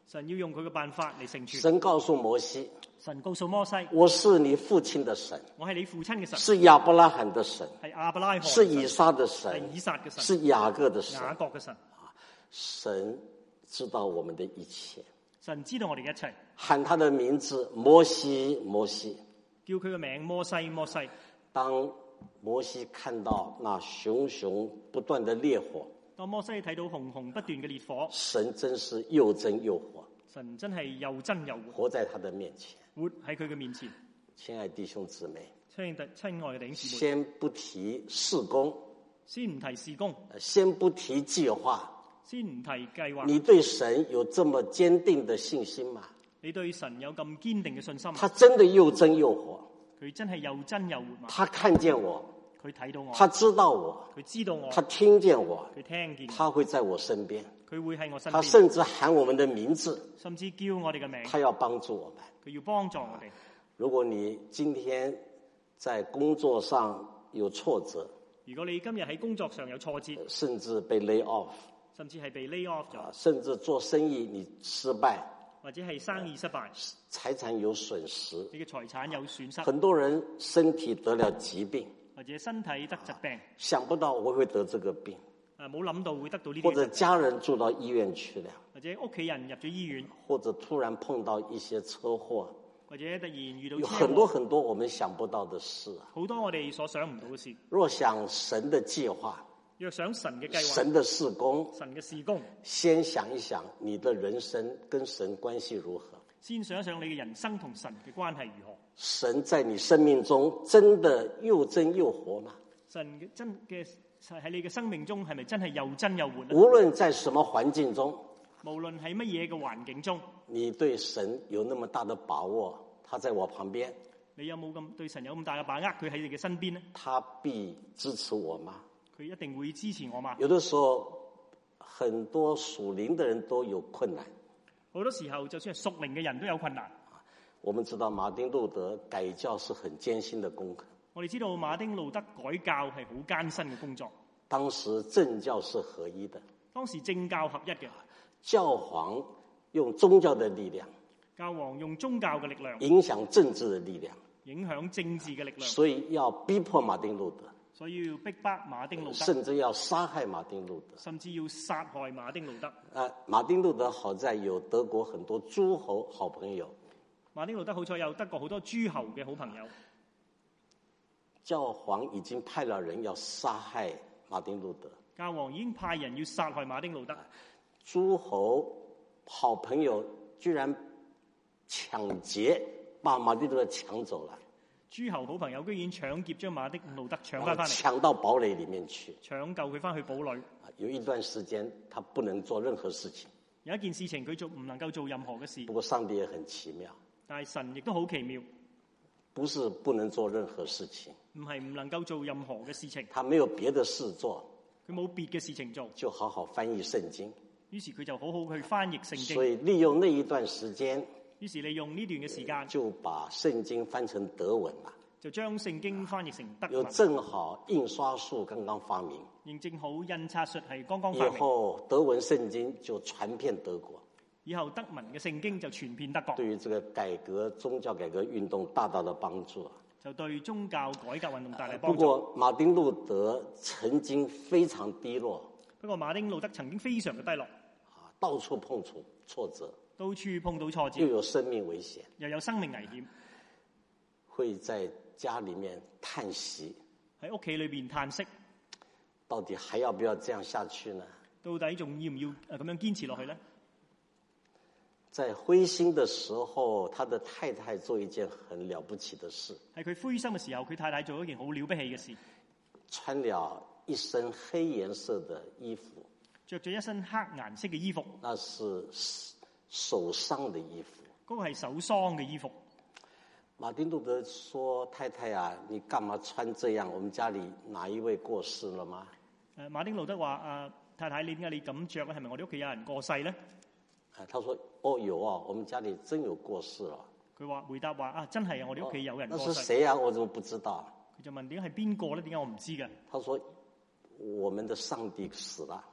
神要用佢嘅辦法嚟成全。 神告訴摩西， 神告訴摩西， 我是你父親的神， 我係你父親嘅神， 是亞伯拉罕的神， 係亞伯拉罕， 是以撒的係神， 以撒嘅神， 是雅各的神。 雅各嘅神。 神知道我們的一切， 神知道我哋嘅一切， 喊他的名字摩西，摩西， 叫佢嘅名摩西，摩西。 當摩西看到那熊熊不斷的烈火， 當摩西睇到熊熊不斷嘅烈火， 神真是又真又活， 神真係又真又活， 活在他的面前。 活喺佢嘅面前。 親愛弟兄姊妹， 親愛親愛嘅弟兄姊妹， 先不提事工， 先唔提事工， 先不提計劃， 先唔提計劃。 你對神有這麼堅定的信心嗎？ 你對神有咁堅定嘅信心？ 他真的又真又活， 佢真係又真又活嘛？ 他看見我， 佢睇到我， 他知道我， 佢知道我， 他聽見我， 佢聽見我， 他會在我身邊， 佢會喺我身邊， 他甚至喊我們的名字， 甚至叫我哋嘅名， 他要幫助我們。 佢要幫助我哋。 如果你今天在工作上有挫折， 如果你今日喺工作上有挫折， 甚至被 lay off， 甚至係被 lay off 咗， 甚至做生意你失敗， 或者係生意失敗， 財產有損失， 你嘅財產有損失， 很多人身體得了疾病， 或者身體得疾病， 想不到我會得這個病， 啊冇諗到會得到呢啲， 或者家人住到醫院去了， 或者屋企人入咗醫院， 或者突然碰到一些車禍， 或者突然遇到有車禍， 很多很多我們想不到的事啊。 好多我哋所想唔到嘅事。 若想神的計劃， 若想神嘅計劃， 神的事工， 神嘅事工， 先想一想你的人生跟神關係如何， 先想一想你嘅人生同神嘅關係如何。 神在你生命中真的又真又活嗎？ 神嘅真嘅喺你嘅生命中係咪真係又真又活呢？ 無論在什麼環境中， 無論喺乜嘢嘅環境中， 你對神有那麼大的把握，他在我旁邊， 你有冇咁對神有咁大嘅把握？佢喺你嘅身邊呢？ 他必支持我嗎？ 佢一定會支持我嘛？ 有的時候，很多屬靈的人都有困難。 好多時候，就算係屬靈嘅人都有困難。 我們知道馬丁路德改教是很艱辛的功課。 我哋知道馬丁路德改教係好艱辛嘅工作。 當時政教是合一的。 當時政教合一嘅。 教皇用宗教的力量， 教皇用宗教嘅力量影響政治的力量， 影響政治嘅力量。 所以要逼迫馬丁路德。 所以要逼迫馬丁路德， 甚至要殺害馬丁路德， 甚至要殺害馬丁路德。 啊，馬丁路德好在有德國很多諸侯好朋友。 馬丁路德好彩有德國好多諸侯嘅好朋友。 教皇已經派了人要殺害馬丁路德。 教皇已經派人要殺害馬丁路德。 諸侯好朋友居然搶劫把馬丁路德搶走了。 諸侯好朋友居然搶劫將馬丁路德搶翻翻嚟， 搶到堡壘裡面去， 搶救佢翻去堡壘。 有一段時間他不能做任何事情。 有一件事情佢做唔能夠做任何嘅事。 不過上帝也很奇妙， 但係神亦都好奇妙， 不是不能做任何事情， 唔係唔能夠做任何嘅事情。 他沒有別的事做， 佢冇別嘅事情做， 就好好翻譯聖經。 於是佢就好好去翻譯聖經。 所以利用那一段時間， 於是利用呢段嘅時間， 就把聖經翻成德文啦。 就將聖經翻譯成德文。 又正好印刷術剛剛發明， 亦正好印刷術係剛剛發明。 以後德文聖經就傳遍德國。 以後德文嘅聖經就傳遍德國。 對於這個改革宗教改革運動大大的幫助。 就對宗教改革運動帶嚟幫助。 不過馬丁路德曾經非常低落。 不過馬丁路德曾經非常嘅低落。 到處碰觸挫折， 到處碰到挫折， 又有生命危險， 又有生命危險， 會在家裡面嘆息， 喺屋企裏邊嘆息， 到底還要不要這樣下去呢？ 到底仲要唔要誒咁樣堅持落去呢？ 在灰心的時候，他的太太做一件很了不起的事。 係佢灰心嘅時候，佢太太做一件好了不起嘅事， 穿了一身黑顏色的衣服。 着咗一身黑顏色嘅衣服， 那是手傷的衣服。 嗰、那個係手傷嘅衣服。 馬丁路德說：太太啊，你幹嘛穿這樣？我們家裡哪一位過世了嗎？ 誒，馬丁路德話：啊，太太，你點解你咁着咧？係咪我哋屋企有人過世咧？ 啊，他說：哦，有啊，我們家裡真有過世了。 佢話回答話：啊，真係啊，我哋屋企有人過世。 哦，那是誰啊？我怎麼不知道？ 佢就問：點解係邊個咧？點解我唔知嘅？ 他說：我們的上帝死了。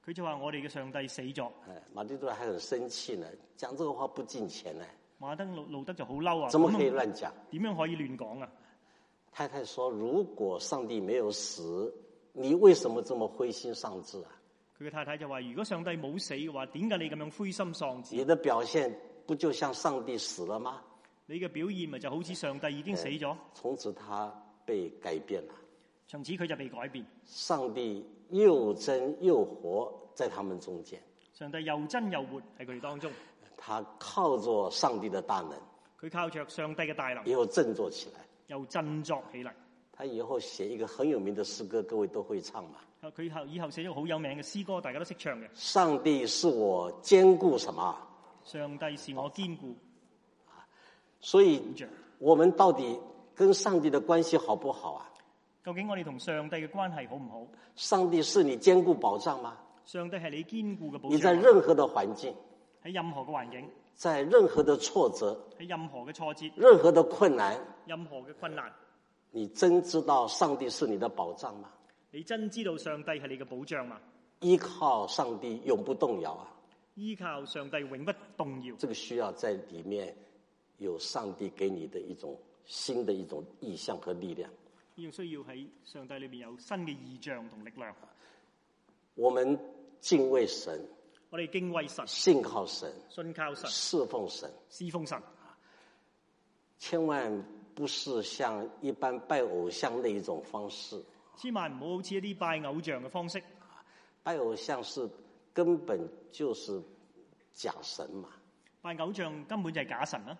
佢就話我哋嘅上帝死咗。 哎，馬丁路德還很生氣呢，講這個話不敬虔呢。 馬丁路路德就好嬲啊！ 怎麼可以亂講？ 點樣可以亂講啊？ 太太說：如果上帝沒有死，你為什麼這麼灰心喪志啊？ 佢嘅太太就話：如果上帝冇死嘅話，點解你咁樣灰心喪志？ 你的表現不就像上帝死了嗎？ 你嘅表現咪就好似上帝已經死咗？ 從此他被改變了。 從此佢就被改變。 上帝又真又活在他們中間。 上帝又真又活喺佢哋當中。 他靠着上帝的大能， 佢靠着上帝嘅大能， 以後振作起來， 又振作起嚟。 他以後寫一個很有名的詩歌，各位都會唱嘛。 佢後以後寫咗好有名嘅詩歌，大家都識唱嘅。 上帝是我堅固什麼？ 上帝是我堅固。 所以，我們到底跟上帝的關係好不好啊？ 究竟我哋同上帝嘅關係好唔好？ 上帝是你堅固保障嗎？ 上帝係你堅固嘅保障。 你在任何的環境， 喺任何嘅環境， 在任何的挫折， 喺任何嘅挫折， 任何的困難， 任何嘅困難， 你真知道上帝是你的保障嗎？ 你真知道上帝係你嘅保障嗎？ 依靠上帝永不動搖啊！ 依靠上帝永不動搖。 這個需要在裡面有上帝給你的一種新的一種意象和力量。 呢個需要喺上帝裏面有新嘅意象同力量。 我們敬畏神， 我哋敬畏神， 信靠神， 信靠神， 侍奉神， 侍奉神。 千萬不是像一般拜偶像那一種方式。 千萬唔好好似一啲拜偶像嘅方式。 拜偶像是根本就是假神嘛。 拜偶像根本就係假神啦。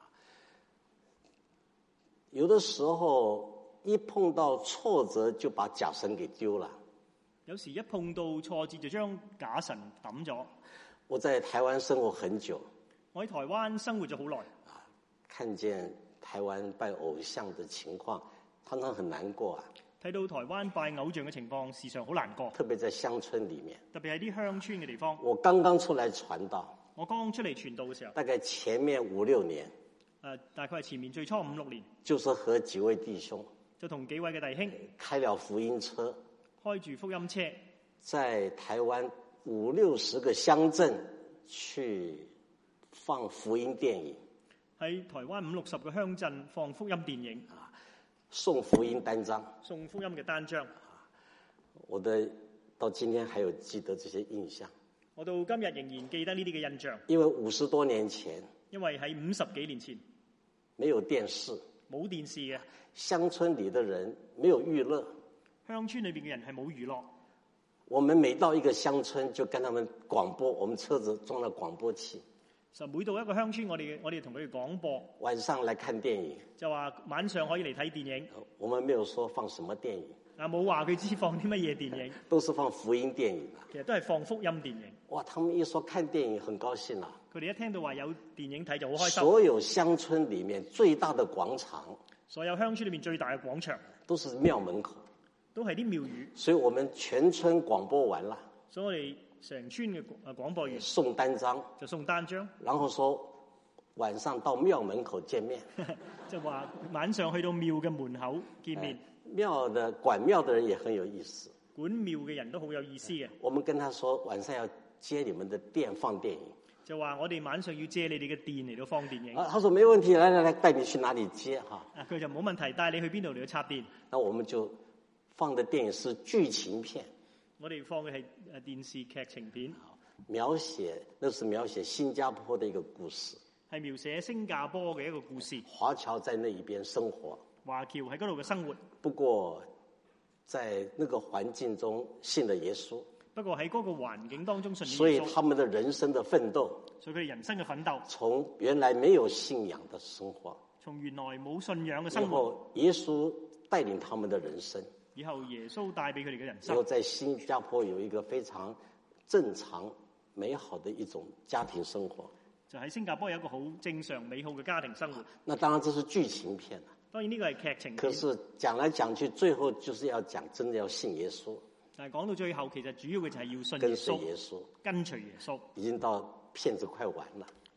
有的時候一碰到挫折就把假神給丟了。 有時一碰到挫折就將假神抌咗。 我在台灣生活很久， 我喺台灣生活咗好耐， 看見台灣拜偶像的情況，常常很難過啊。 睇到台灣拜偶像嘅情況，時常好難過。 特別在鄉村裡面， 特別係啲鄉村嘅地方。 我剛剛出來傳道， 我剛出嚟傳道嘅時候， 大概前面五六年， 誒，大概係前面最初五六年， 就是和幾位弟兄， 就同幾位嘅弟兄開了福音車， 開住福音車， 在台灣五六十個鄉鎮去放福音電影， 喺台灣五六十個鄉鎮放福音電影， 送福音單張， 送福音嘅單張。 我的到今天還有記得這些印象。 我到今日仍然記得呢啲嘅印象。 因為五十多年前， 因為喺五十幾年前， 沒有電視， 冇電視嘅， 鄉村裡的人沒有娛樂， 鄉村裏邊嘅人係冇娛樂。 我們每到一個鄉村就跟他們廣播，我們車子裝了廣播器。 就每到一個鄉村，我哋我哋同佢哋廣播， 晚上來看電影， 就話晚上可以嚟睇電影。 我們沒有說放什麼電影， 啊冇話佢知放啲乜嘢電影， 都是放福音電影。 其實都係放福音電影。 哇，他們一說看電影很高興啊！ 佢哋一聽到話有電影睇就好開心。 所有鄉村裡面最大的廣場， 所有鄉村裏面最大嘅廣場， 都是廟門口， 都係啲廟宇。 所以我們全村廣播完了， 所以我哋成村嘅誒廣播員送單張， 就送單張， 然後說晚上到廟門口見面， 就話晚上去到廟嘅門口見面。 廟的管廟的人也很有意思， 管廟嘅人都好有意思嘅。 我們跟他說晚上要接你們的電放電影， 就話我哋晚上要借你哋嘅電嚟到放電影。 啊，他說沒問題，來來來，帶你去哪裡接哈？ 啊，佢就冇問題，帶你去邊度嚟到插電。 那我們就放的電影是劇情片， 我哋放嘅係誒電視劇情片， 描寫那是描寫新加坡的一個故事， 係描寫新加坡嘅一個故事。 華僑在那一邊生活， 華僑喺嗰度嘅生活。 不過在那個環境中信了耶穌， 不過喺嗰個環境當中信耶穌， 所以他們的人生的奮鬥， 所以佢哋人生嘅奮鬥， 從原來沒有信仰的生活， 從原來冇信仰嘅生然活， 後耶穌帶領他們的人生， 以後耶穌帶俾佢哋嘅人然生， 後在新加坡有一個非常正常美好的一種家庭生活。 就喺新加坡有一個好正常美好嘅家庭生活。 那當然這是劇情片啦。 當然呢個係劇情片。 可是講來講去，最後就是要講真的要信耶穌。 但係講到最後，其實主要嘅就係要信耶穌， 跟隨耶穌， 跟隨耶穌。 已經到片子快完了，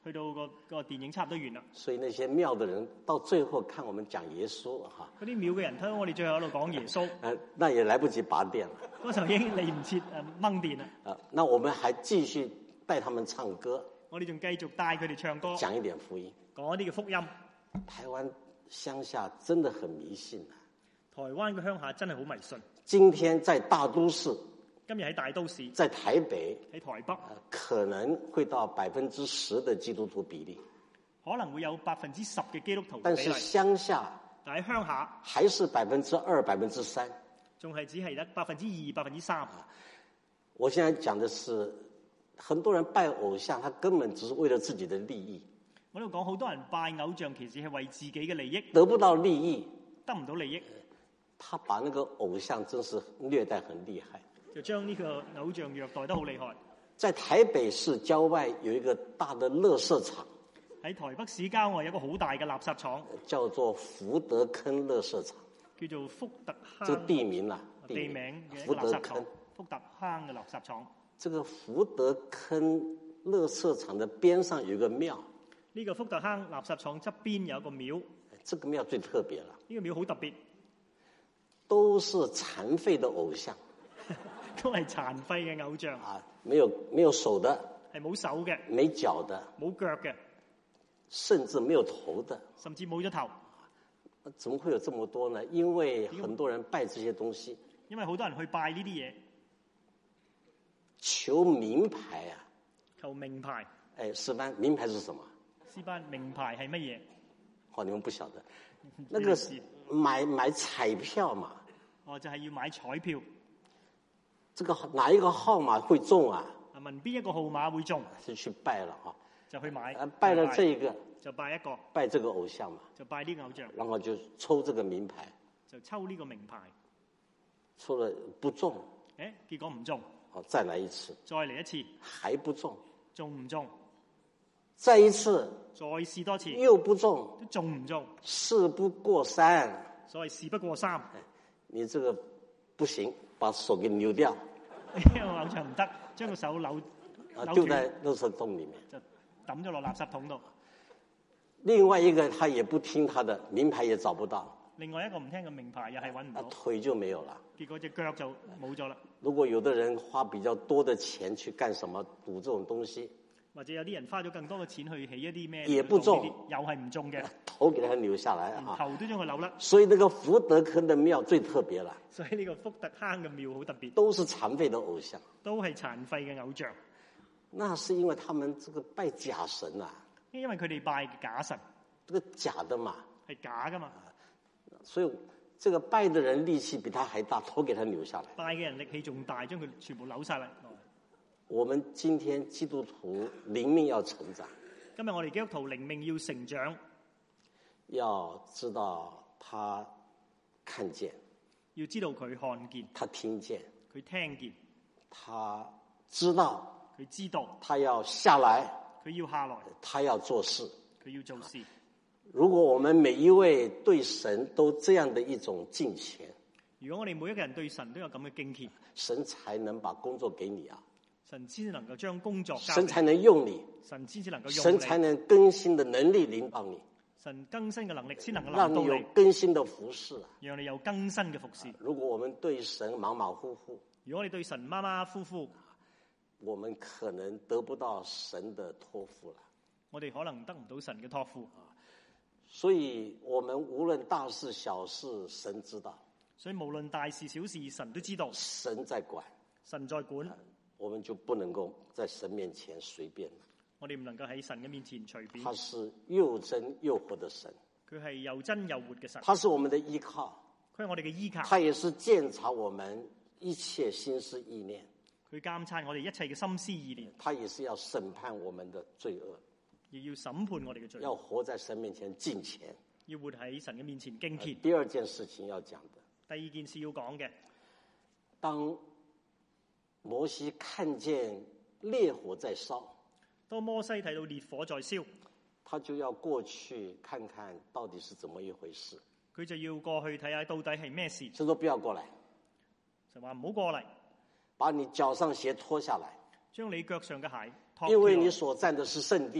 去到個個電影差唔多完啦。 所以那些廟的人到最後看我們講耶穌哈， 嗰啲廟嘅人睇到我哋最後喺度講耶穌， 呃，那也來不及拔電了。 嗰時候已經嚟唔切誒掹電啦。 啊，那我們還繼續帶他們唱歌， 我哋仲繼續帶佢哋唱歌， 講一點福音， 講一啲嘅福音。 台灣鄉下真的很迷信啊！ 台灣嘅鄉下真係好迷信。 今天在大都市， 今日喺大都市， 在台北， 喺台北， 呃，可能會到百分之十的基督徒比例， 可能會有百分之十嘅基督徒比例。 但是鄉下， 但喺鄉下， 還是百分之二、百分之三， 仲係只係得百分之二、百分之三。 我現在講的是，很多人拜偶像，他根本只是為了自己的利益。 我度講好多人拜偶像，其實係為自己嘅利益， 得不到利益， 得唔到利益， 他把那個偶像真是虐待很厲害。 就將呢個偶像虐待得好厲害。 在台北市郊外有一個大的垃圾場， 喺台北市郊外有一個好大嘅垃圾場， 叫做福德坑垃圾場， 叫做福特坑。 這個地名啦， 地名嘅福德垃圾場坑。 福特坑嘅垃圾場。 這個福德坑垃圾場的邊上有一個廟， 呢個福特坑垃圾場側邊有一個廟， 這個廟最特別了， 呢個廟好特別， 都是殘廢的偶像。 都係殘廢嘅偶像， 啊，沒有沒有手的， 係冇手嘅， 沒腳的， 冇腳嘅， 甚至沒有頭的。 甚至冇咗頭。 怎麼會有這麼多呢？因為很多人拜這些東西， 因為好多人去拜呢啲嘢， 求名牌啊！ 求名牌。 哎，詩班，名牌是什麼？ 詩班，名牌係乜嘢？ 哦，你們不曉得，那個是買買彩票嘛。 哦，就係要買彩票。 這個哪一個號碼會中啊？ 啊，問邊一個號碼會中， 就去拜了啊。 就去買。 啊，拜了這一個， 就拜一個， 拜這個偶像嘛。 就拜呢個偶像， 然後就抽這個名牌， 就抽呢個名牌， 抽了不中， 誒，結果唔中。 好，再來一次， 再嚟一次， 還不中， 中唔中？ 再一次， 再試多次， 又不中， 都中唔中？ 事不過三。 所謂事不過三。 你這個不行，把手給扭掉。 呢個偶像唔得，將個手扭扭丟在垃圾桶裡面， 就抌咗落垃圾桶度。 另外一個他也不聽他的，名牌也找不到。 另外一個唔聽嘅名牌又係揾唔到， 腿就沒有了。 結果隻腳就冇咗啦。 如果有的人花比較多的錢去幹什麼賭這種東西， 或者有啲人花咗更多嘅錢去起一啲咩， 也不中， 又係唔中嘅， 頭給他扭下來啊， 頭都將佢扭甩。 所以那個福德坑的廟最特別啦。 所以呢個福德坑嘅廟好特別， 都是殘廢的偶像， 都係殘廢嘅偶像。 那是因為他們這個拜假神啊， 因為佢哋拜假神， 這個假的嘛， 係假噶嘛， 所以這個拜的人力氣比他還大，頭給他扭下來。 拜嘅人力氣仲大，將佢全部扭晒嚟。 我們今天基督徒靈命要成長， 今日我哋基督徒靈命要成長， 要知道他看見， 要知道佢看見， 他聽見， 佢聽見， 他知道， 佢知道， 他要下來， 佢要下來， 他要做事， 佢要做事。 如果我們每一位對神都這樣的一種敬虔， 如果我哋每一個人對神都有咁嘅敬虔， 神才能把工作給你啊， 神先至能夠將工作交， 神才能用你， 神先至能夠用你， 神才能更新的能力領導你， 神更新嘅能力先能夠讓你有更新的服侍， 讓你有更新嘅服侍。 如果我們對神馬馬虎虎， 如果我哋對神馬馬虎虎， 我們可能得不到神的託付了。 我哋可能得唔到神嘅託付。 所以我們無論大事小事，神知道。 所以無論大事小事，神都知道。 神在管， 神在管， 我們就不能夠在神面前隨便。 我哋唔能夠喺神嘅面前隨便。 他是又真又活的神， 佢係又真又活嘅神。 他是我們的依靠， 佢係我哋嘅依靠。 他也是鑒察我們一切心思意念。 佢監察我哋一切嘅心思意念。 他也是要審判我們的罪惡， 亦要審判我哋嘅罪惡。 要活在神面前敬虔， 要活喺神嘅面前敬虔。 第二件事情要講的， 第二件事要講嘅， 當摩西看見烈火在燒， 當摩西睇到烈火在燒， 他就要過去看看到底是怎麼一回事。 佢就要過去睇下到底係咩事。 就說不要過來， 就話唔好過嚟， 把你腳上鞋脫下來， 將你腳上嘅鞋脫。 因為你所站的是聖地，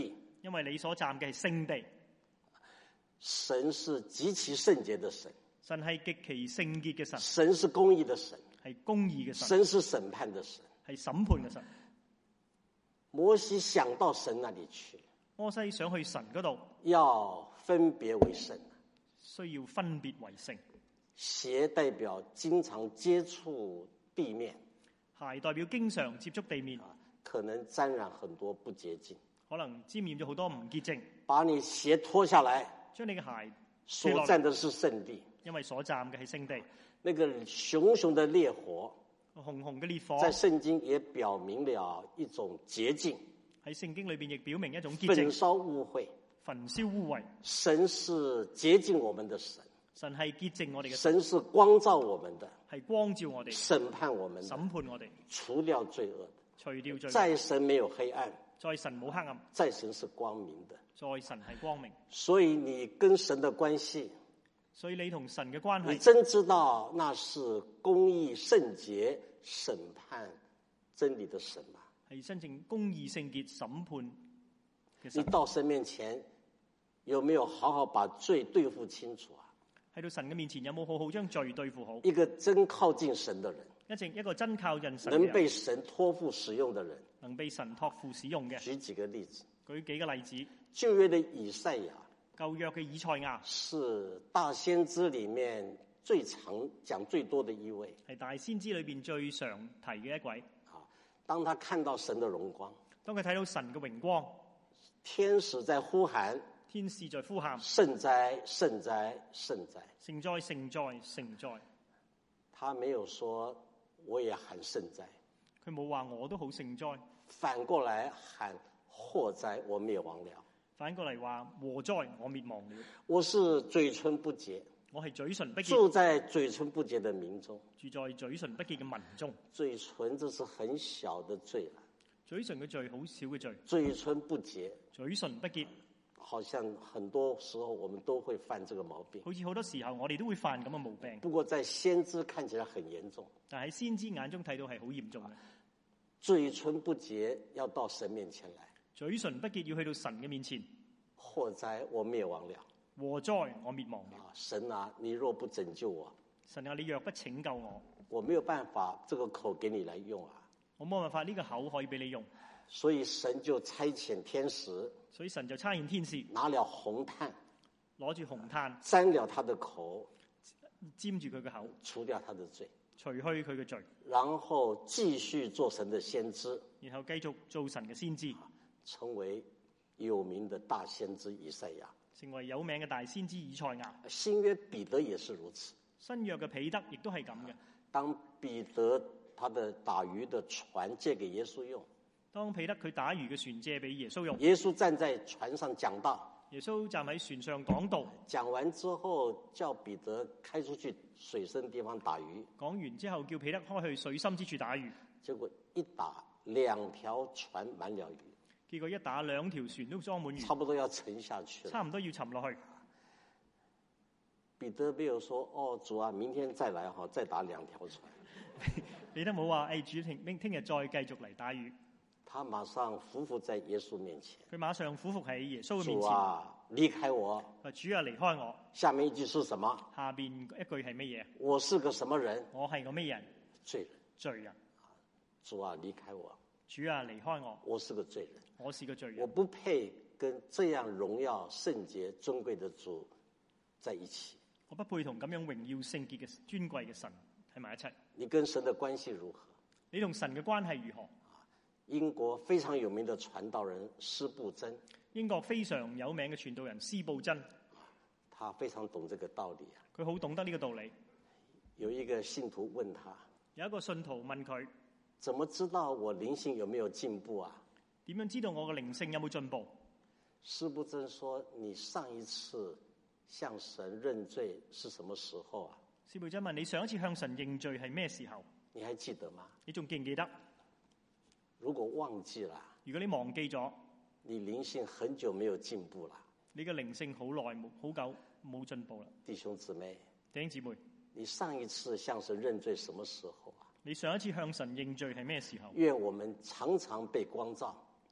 因為你所站嘅係聖地。 神是極其聖潔的神， 神係極其聖潔嘅神， 神是公義的神， 係公義嘅神， 神是審判的神， 係審判嘅神。 摩西想到神那裡去， 摩西想去神嗰度， 要分別為聖， 需要分別為聖。 鞋代表經常接觸地面， 鞋代表經常接觸地面， 可能沾染很多不潔淨， 可能沾染咗好多唔潔淨。 把你鞋脫下來， 將你嘅鞋所站的是聖地， 因為所站嘅係聖地。 那個熊熊的烈火， 紅紅嘅烈火， 在聖經也表明了一種潔淨， 喺聖經裏邊亦表明一種潔淨， 焚燒污穢， 焚燒污穢。 神是潔淨我們的神， 神係潔淨我哋嘅神，神是光照我們的， 係光照我哋， 審判我們的， 審判我哋， 除掉罪惡的， 除掉罪惡。 在神沒有黑暗， 在神冇黑暗， 在神是光明的， 在神係光明。 所以你跟神的關係， 所以你同神嘅關係， 你真知道那是公義聖潔審判真理的神嗎？ 係真正公義聖潔審判嘅神。 你到神面前有沒有好好把罪對付清楚啊？ 喺到神嘅面前有冇好好將罪對付好？ 一個真靠近神的人， 一直一個真靠近神， 能被神託付使用的人， 能被神託付使用嘅。 舉幾個例子， 舉幾個例子。 舊約的以賽亞， 舊約嘅以賽亞是大先知裏面最常講最多的一位， 係大先知裏邊最常提嘅一位。 啊，當他看到神的榮光， 當佢睇到神嘅榮光， 天使在呼喊， 天使在呼喊， 聖哉聖哉聖哉， 聖哉聖哉聖哉。 他沒有說我也喊聖哉， 佢冇話我都好聖哉， 反過來喊禍哉我滅亡了。 反過嚟話禍哉我滅亡了。 我是嘴唇不潔， 我係嘴唇不潔， 住在嘴唇不潔的民中。 住在嘴唇不潔嘅民中。 嘴唇這是很小的罪了， 嘴唇嘅罪好少嘅罪。 嘴唇不潔， 嘴唇不潔， 好像很多時候我們都會犯這個毛病。 好似好多時候我哋都會犯咁嘅毛病。 不過在先知看起來很嚴重， 但喺先知眼中睇到係好嚴重嘅。 嘴唇不潔要到神面前來， 嘴唇不潔要去到神嘅面前。 禍哉我滅亡了， 禍哉我滅亡了。 神啊，你若不拯救我， 神啊，你若不拯救我， 我沒有辦法這個口給你來用啊。 我冇辦法呢個口可以俾你用， 所以神就差遣天使， 所以神就差遣天使拿了紅炭， 攞住紅炭沾了他的口， 沾住佢嘅口， 除掉他的罪， 除去佢嘅罪， 然後繼續做神的先知， 然後繼續做神嘅先知， 成為有名的大先知以賽亞， 成為有名嘅大先知以賽亞。 新約彼得也是如此， 新約嘅彼得亦都係咁嘅。 當彼得他的打魚的船借給耶穌用， 當彼得佢打魚嘅船借俾耶穌用， 耶穌站在船上講道， 耶穌站喺船上講道， 講完之後叫彼得開出去水深地方打魚， 講完之後叫彼得開去水深之處打魚， 結果一打兩條船滿了魚， 結果一打兩條船都裝滿魚， 差不多要沉下去了， 差唔多要沉落去。 彼得沒有說：哦，主啊，明天再來哈，再打兩條船。 彼得冇話：誒，主聽聽聽日再繼續嚟打魚。 他馬上俯伏在耶穌面前。 佢馬上俯伏喺耶穌嘅面前。 主啊，離開我！ 主啊，離開我！ 下面一句是什麼？ 下邊一句係乜嘢？ 我是個什麼人？ 我係個咩人？ 罪人。 罪人。 主啊，離開我！ 主啊，離開我！ 我是個罪人。 我是個罪人。 我不配跟這樣榮耀聖潔尊貴的主在一起。 我不配同咁樣榮耀聖潔嘅尊貴嘅神喺埋一齊。 你跟神的關係如何？ 你同神嘅關係如何？ 英國非常有名的傳道人司布真， 英國非常有名嘅傳道人司布真， 他非常懂這個道理啊。 佢好懂得呢個道理。 有一個信徒問他， 有一個信徒問佢： 怎麼知道我靈性有沒有進步啊？ 點樣知道我嘅靈性有冇進步？ 司布真說：你上一次向神認罪是什麼時候啊？ 司布真問：你上一次向神認罪係咩時候？ 你還記得嗎？ 你仲記唔記得？ 如果忘記了， 如果你忘記咗， 你靈性很久沒有進步了。 你嘅靈性好耐冇好久冇進步啦。 弟兄姊妹， 弟兄姊妹， 你上一次向神認罪什麼時候啊？ 你上一次向神認罪係咩時候？ 願我們常常被光照。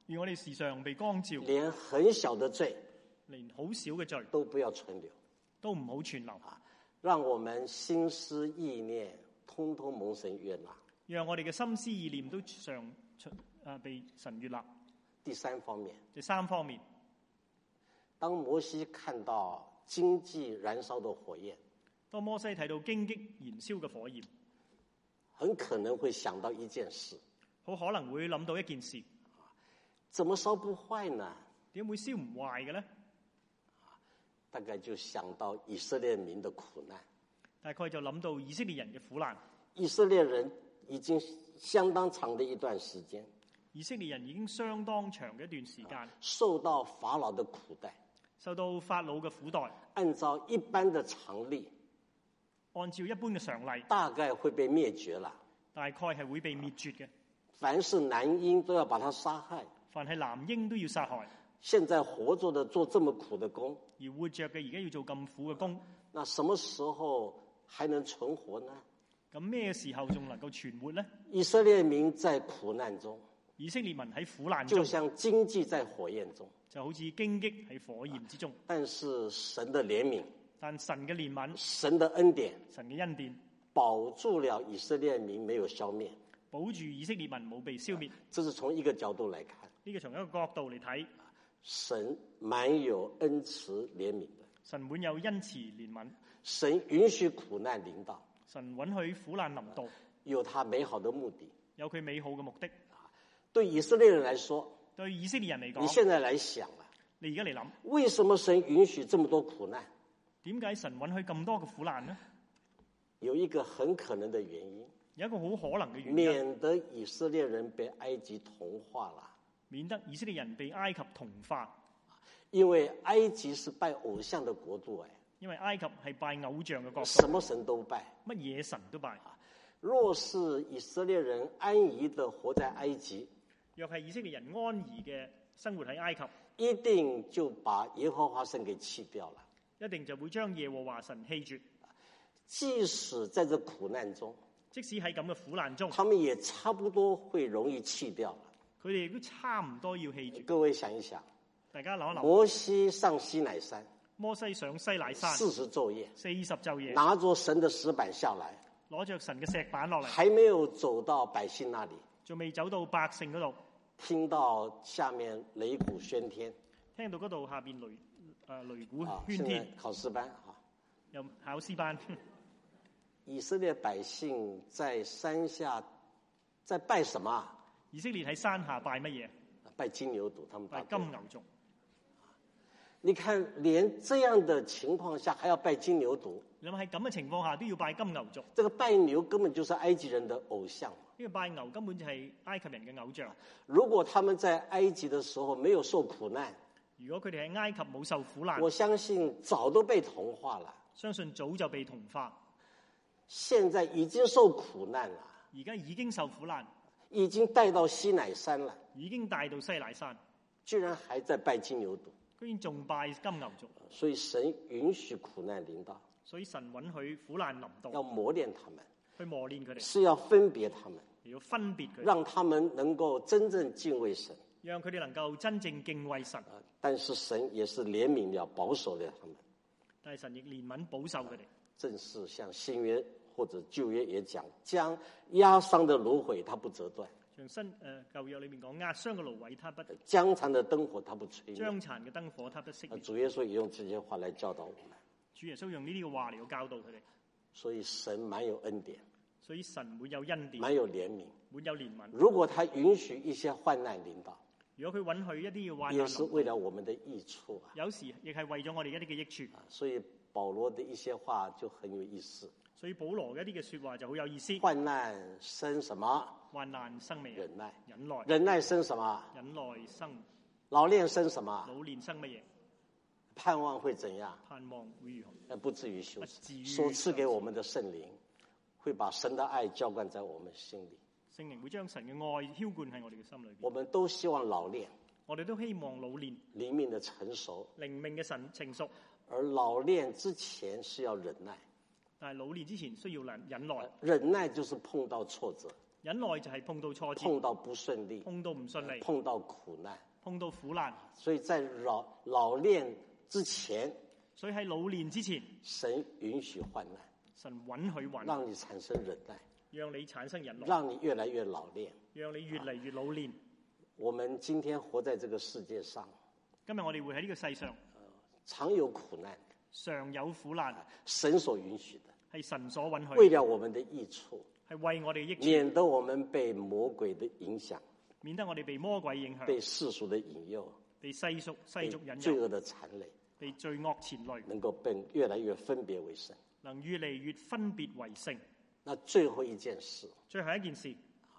而我哋時常被光照， 連很小的罪， 連好少嘅罪都不要存留， 都唔好存留啊！讓我們心思意念通通蒙神悅納。 讓我哋嘅心思意念都常啊被神悅納。 第三方面， 第三方面， 當摩西看到荊棘燃燒的火焰， 當摩西睇到荊棘燃燒嘅火焰， 很可能會想到一件事， 好可能會諗到一件事， 怎麼燒不壞呢？ 點會燒唔壞嘅呢？ 大概就想到以色列民的苦難， 大概就諗到以色列人嘅苦難。 以色列人已經相當長的一段時間， 以色列人已經相當長嘅一段時間受到法老的苦待， 受到法老嘅苦待， 按照一般的常例， 按照一般嘅常例， 大概會被滅絕了。 大概係會被滅絕嘅。 凡是男嬰都要把他殺害， 凡係男嬰都要殺害。 現在活着的做這麼苦的工， 而活着嘅而家要做咁苦嘅工， 那什麼時候還能存活呢？ 咁咩時候仲能夠存活呢？ 以色列民在苦難中， 以色列民喺苦難中， 就像荊棘在火焰中， 就好似荊棘喺火焰之中。 但是神的憐憫， 但神嘅憐憫， 神的恩典， 神嘅恩典， 保住了以色列民沒有消滅， 保住以色列民冇被消滅。 這是從一個角度來看， 呢個從一個角度嚟睇， 神滿有恩慈憐憫的， 神滿有恩慈憐憫， 神允許苦難臨到， 神允許苦難臨到， 有他美好的目的， 有佢美好嘅目的。 對以色列人來說， 對以色列人嚟講， 你現在來想啊， 你而家嚟諗， 為什麼神允許這麼多苦難？ 點解神允許咁多嘅苦難呢？ 有一個很可能的原因， 有一個好可能嘅原因， 免得以色列人被埃及同化了。 免得以色列人被埃及同化， 因為埃及是拜偶像的國度，哎， 因為埃及係拜偶像嘅國度， 什麼神都拜， 乜嘢神都拜。 若是以色列人安逸地活在埃及， 若係以色列人安逸嘅生活喺埃及， 一定就把耶和華神給棄掉了， 一定就會將耶和華神棄絕。 即使在這苦難中， 即使喺咁嘅苦難中， 他們也差不多會容易棄掉了。 佢哋都差唔多要棄絕。 各位想一想， 大家諗一諗， 摩西上西乃山， 摩西上西乃山四十晝夜， 四十晝夜， 拿着神的石板下來， 攞着神嘅石板落嚟， 還沒有走到百姓那裡， 仲未走到百姓嗰度， 聽到下面擂鼓喧天， 聽到嗰度下邊雷誒、呃、擂鼓啊， 喧天， 考試班啊， 又考試班。 以色列百姓在山下在拜什麼？ 以色列喺山下拜乜嘢？ 拜金牛犢，他們拜金牛犢。 你看，連這樣的情況下，還要拜金牛犢。 你諗喺咁嘅情況下都要拜金牛犢？ 這個拜牛根本就是埃及人的偶像。 呢個拜牛根本就係埃及人嘅偶像。 如果他們在埃及的時候沒有受苦難， 如果佢哋喺埃及冇受苦難， 我相信早都被同化了。 相信早就被同化。 現在已經受苦難了， 而家已經受苦難， 已經帶到西乃山了， 已經帶到西乃山， 居然還在拜金牛犢， 居然仲拜金牛犢。 所以神允許苦難臨到， 所以神允許苦難臨到， 要磨練他們， 去磨練佢哋， 是要分別他們， 要分別佢哋， 讓他們能夠真正敬畏神， 讓佢哋能夠真正敬畏神。 但是神也是憐憫了、保守了他們。 但係神亦憐憫保守佢哋。 正是像新約或者舊約也講，將壓傷的蘆葦它不折斷， 像新誒、呃、舊約裏面講，壓傷嘅蘆葦它不將殘的燈火它不吹滅， 將殘嘅燈火它不熄滅。 主耶穌也用這些話來教導我們。 主耶穌用呢啲嘅話嚟到教導佢哋。 所以神滿有恩典， 所以神滿有恩典， 滿有憐憫， 滿有憐憫。 如果他允許一些患難臨到， 如果佢允許一啲嘅患難， 也是為了我們的益處啊。 有時亦係為咗我哋一啲嘅益處。 所以保羅的一些話就很有意思。 所以保羅嘅一啲嘅說話就好有意思。 患難生什麼？ 患難生咩？ 忍耐。 忍耐。 忍耐生什麼？ 忍耐生。 老練生什麼？ 老練生乜嘢？ 盼望會怎樣？ 盼望會如何？ 不至於羞恥。 所賜給我們的聖靈，會把神的愛澆灌在我們心裏。 聖靈會將神嘅愛澆灌喺我哋嘅心裏邊。 我們都希望老練。 我哋都希望老練。 靈命的成熟。 靈命嘅神成熟。 而老練之前是要忍耐。 但係老練之前需要忍忍耐。 忍耐就是碰到挫折。 忍耐就係碰到挫折， 碰到不順利， 碰到唔順利， 碰到苦難， 碰到苦難。 所以在老老練之前， 所以喺老練之前， 神允許患難， 神允許患難， 讓你產生忍耐， 讓你產生忍耐， 讓你越來越老練， 讓你越嚟越老練。 我們今天活在這個世界上， 今日我哋會喺呢個世上， 常有苦難， 常有苦難， 神所允許的， 係神所允許， 為了我們的益處， 係為我哋益處， 免得我們被魔鬼的影響， 免得我哋被魔鬼影響， 被世俗的引誘， 被世俗世俗引被罪惡誘， 的纏累， 被罪惡纏累， 能夠被越來越分別為聖。 能越嚟越分別為聖。 那最後一件事， 最後一件事，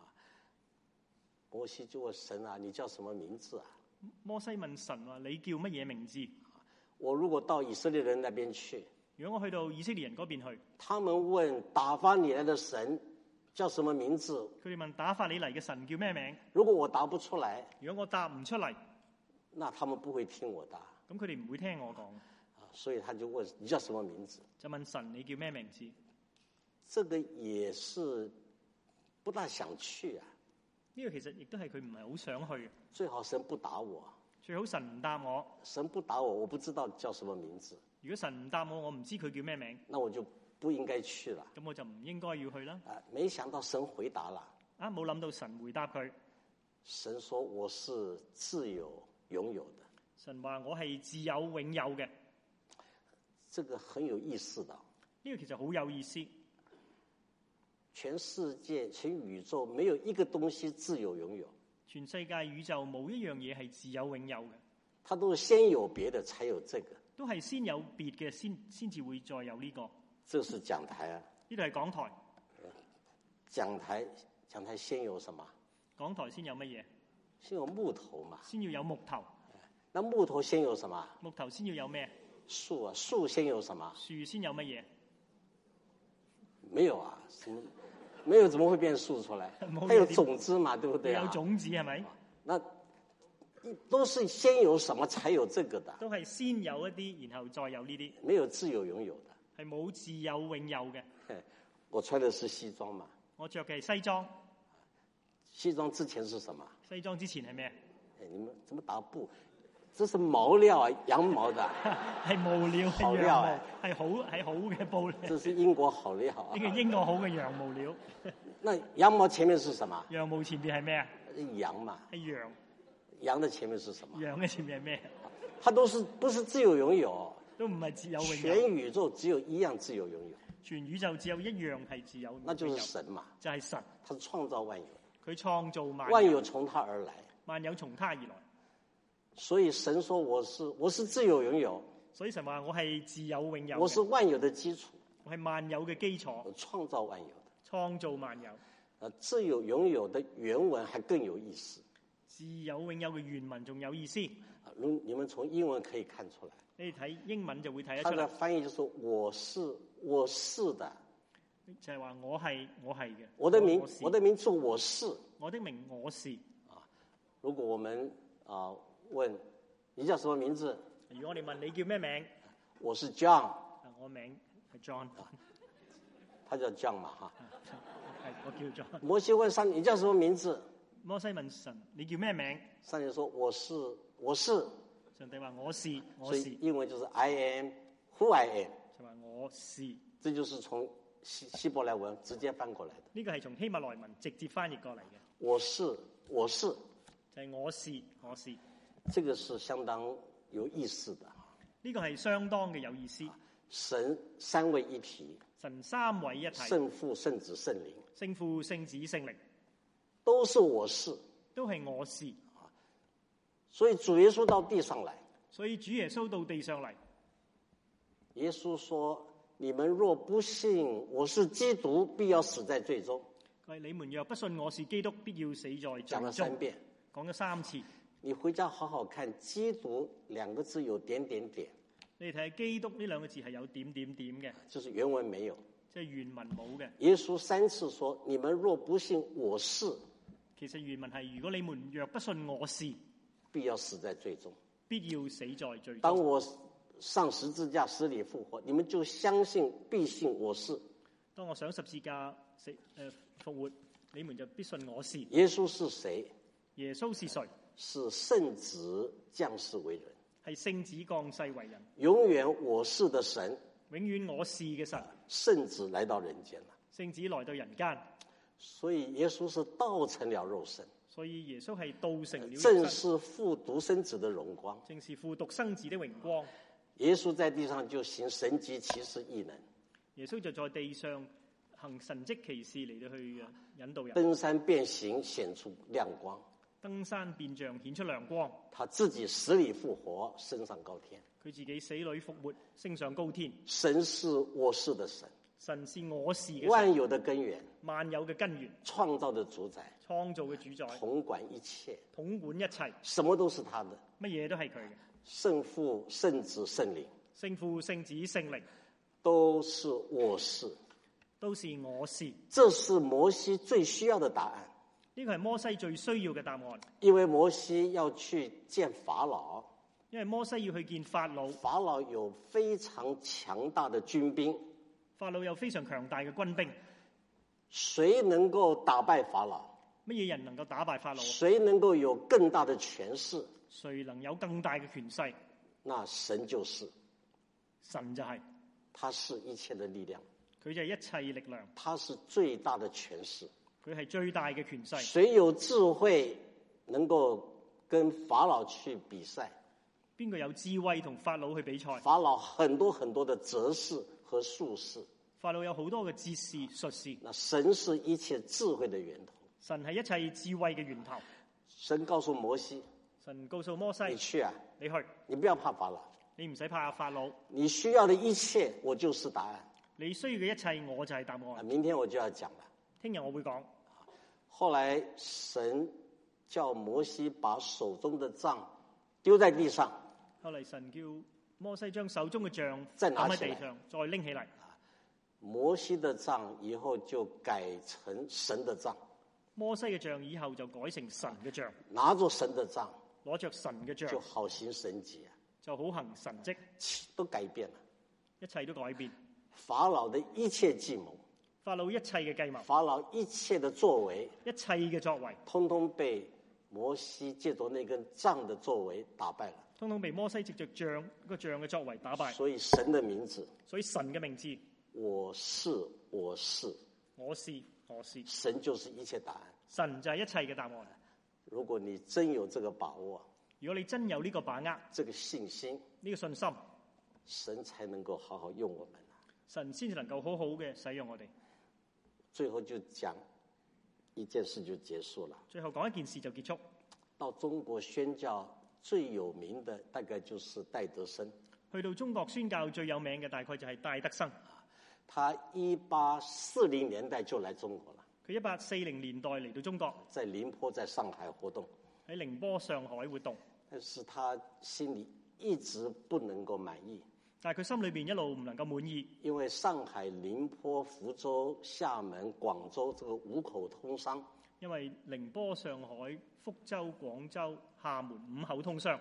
摩西就問神啊，你叫什麼名字啊？ 摩西問神話：你叫乜嘢名字？ 我如果到以色列人那邊去， 如果我去到以色列人嗰邊去， 他們問打發你來的神叫什麼名字？ 佢哋問打發你嚟嘅神叫咩名？ 如果我答不出來， 如果我答唔出嚟， 那他們不會聽我答。 咁佢哋唔會聽我講。 啊，所以他就問你叫什麼名字？ 就問神你叫咩名字？ 這個也是不大想去啊。 呢個其實亦都係佢唔係好想去。 最好神不打我， 最好神唔答我。 神不打我，我不知道叫什麼名字。 如果神唔答我，我唔知佢叫咩名， 那我就不應該去了。 咁我就唔應該要去啦。 啊，沒想到神回答了。 啊，冇諗到神回答佢。 神說我是自有擁有的。 神話我係自有永有嘅。 這個很有意思的。 呢個其實好有意思。 全世界、全宇宙沒有一個東西自有擁有。 全世界宇宙冇一樣嘢係自有永有嘅。 它都是先有別的，才有這個。 都係先有別嘅，先先至會再有呢個。 這是講台啊。 呢度係講台。 講台，講台先有什麼？ 講台先有乜嘢？ 先有木頭嘛。 先要有木頭。 那木頭先有什麼？ 木頭先要有咩？ 樹啊，樹先有什麼？ 樹先有乜嘢？ 沒有啊，什麼？沒有怎麼會變樹出來？它有種子嘛，對不對啊？ 有種子係咪？ 那都是先有什麼才有這個的？ 都係先有一啲，然後再有呢啲。 沒有自有擁有的。 係冇自有永有嘅。 我穿的是西裝嘛。 我着嘅係西裝。 西裝之前是什麼？ 西裝之前係咩？ 誒，你們怎麼打布？這是毛料啊，羊毛的。 係毛料， 好料啊， 係好係好嘅布料。 這是英國好料啊。 呢個英國好嘅羊毛料。 那羊毛前面是什麼？ 羊毛前面係咩啊？ 羊嘛。 係羊。 羊的前面是什麼？ 羊嘅前面係咩？ 它都是不是自有擁有？ 都唔係自有永有。 全宇宙只有一樣自有擁有。 全宇宙只有一樣係自有永有。 那就是神嘛。 就係神。 他創造萬有。 佢創造萬有。 萬有從他而來。 萬有從他而來。 所以神說我是我是自有擁有。 所以神話我係自有永有。 我是萬有的基礎。 我係萬有嘅基礎。 我創造萬有的。 創造萬有。 啊，自有擁有的原文還更有意思。 自有永有嘅原文仲有意思。 啊，你們從英文可以看出來。 你睇英文就會睇得出來。 它的翻譯就是我是我是的。 就係話我係我係嘅。 我的名我， 我的名字我是。 我的名我是。 啊，如果我們啊問你叫什麼名字？ 如果我哋問你叫咩名？ 我是 John。 我名係 John。 他叫 John 嘛哈。 係我叫 John。 摩西問上帝你叫什麼名字？ 摩西問神你叫咩名？ 上帝說我是我是。 上帝話我是我是。 所以英文就是 I am who I am。 就話我是。 這就是從希希伯來文直接翻過來的。 呢個係從希伯來文直接翻譯過嚟嘅。 我是我是。 就係我是我是。 這個是相當有意思的。 呢個係相當嘅有意思。 神三位一體。 神三位一體。 聖父、聖子、聖靈。 聖父、聖子、聖靈。 都是我是。 都係我是。 所以主耶穌到地上來。 所以主耶穌到地上嚟。 耶穌說：你們若不信我是基督，必要死在罪中。 佢話：你們若不信我是基督，必要死在罪中。 講了三遍。 講咗三次。 你回家好好看，基督兩個字有點點點。 你睇下基督呢兩個字係有點點點嘅， 就是原文沒有， 即係原文冇嘅。 耶穌三次說：你們若不信我是， 其實原文係：如果你們若不信我是， 必要死在罪中。 必要死在罪中。 當我上十字架死裡復活，你們就相信必信我是。 當我上十字架死誒復活， 你們就必信我是。 耶穌是誰？ 耶穌是誰？ 是聖子降世為人， 係聖子降世為人， 永遠我是的神， 永遠我是嘅神。 聖子來到人間了， 聖子來到人間， 所以耶穌是道成了肉身， 所以耶穌係道成了肉正身， 是父獨生子的榮光。 正是父獨生子的榮光。 耶穌在地上就行神蹟奇事異能， 耶穌就在地上行神蹟奇事嚟到去引導人。 登山變形顯出亮光， 登山變像顯出亮光。 他自己死裡復活，升上高天。 佢自己死裡復活，升上高天。 神是我是的神， 神是我是嘅神， 萬有的根源， 萬有嘅根源， 創造的主宰， 創造嘅主宰， 統管一切， 統管一切， 什麼都是他的。 乜嘢都係佢嘅。 聖父、聖子、聖靈， 聖父、聖子、聖靈， 都是我是， 都是我是。 這是摩西最需要的答案。 呢個係摩西最需要嘅答案， 因為摩西要去見法老， 因為摩西要去見法老， 法老有非常強大的軍兵， 法老有非常強大嘅軍兵。 誰能夠打敗法老？ 乜嘢人能夠打敗法老？ 誰能夠有更大的權勢？ 誰能有更大嘅權勢？ 那神就是， 神就係， 他是一切的力量， 佢就係一切力量， 他是最大的權勢， 佢係最大嘅權勢。 誰有智慧能夠跟法老去比賽？ 邊個有智慧同法老去比賽？ 法老很多很多的哲士和術士， 法老有好多嘅哲士術士。 那神是一切智慧的源頭， 神係一切智慧嘅源頭。 神告訴摩西， 神告訴摩西， 你去啊， 你去， 你不要怕法老， 你唔使怕法老， 你需要的一切我就是答案。 你需要嘅一切我就係答案。 明天我就要講了。 聽日我會講。 後來神叫摩西把手中的杖丟在地上， 後嚟神叫摩西將手中嘅杖再拿喺起來地上，再拎起嚟。 摩西的杖以後就改成神的杖， 摩西嘅杖以後就改成神嘅杖， 拿着神的杖， 攞着神嘅杖就好行神蹟啊， 就好行神蹟， 都改變了。 一切都改變。 法老的一切計謀， 法老一切嘅計謀， 法老一切的作為， 一切嘅作為， 通通被摩西借着那根杖的作為打敗了。 通通被摩西藉着杖個杖嘅作為打敗。 所以神的名字， 所以神嘅名字， 我是我是， 我是我是， 神就是一切答案。 神就係一切嘅答案。 如果你真有這個把握， 如果你真有呢個把握， 這個信心， 呢個信心， 神才能夠好好用我們。 神先至能夠好好嘅使用我哋。 最後就講一件事就結束了。 最後講一件事就結束。 到中國宣教最有名的大概就是戴德生。 去到中國宣教最有名嘅大概就係戴德生。 他一八四零年代就來中國了。 佢一八四零年代嚟到中國， 在寧波、在上海活動。 喺寧波、上海活動。 但是他心裡一直不能夠滿意。 但係佢心裏邊一路唔能夠滿意， 因為上海、寧波、福州、廈門、廣州這個五口通商。 因為寧波、上海、福州、廣州、廈門五口通商，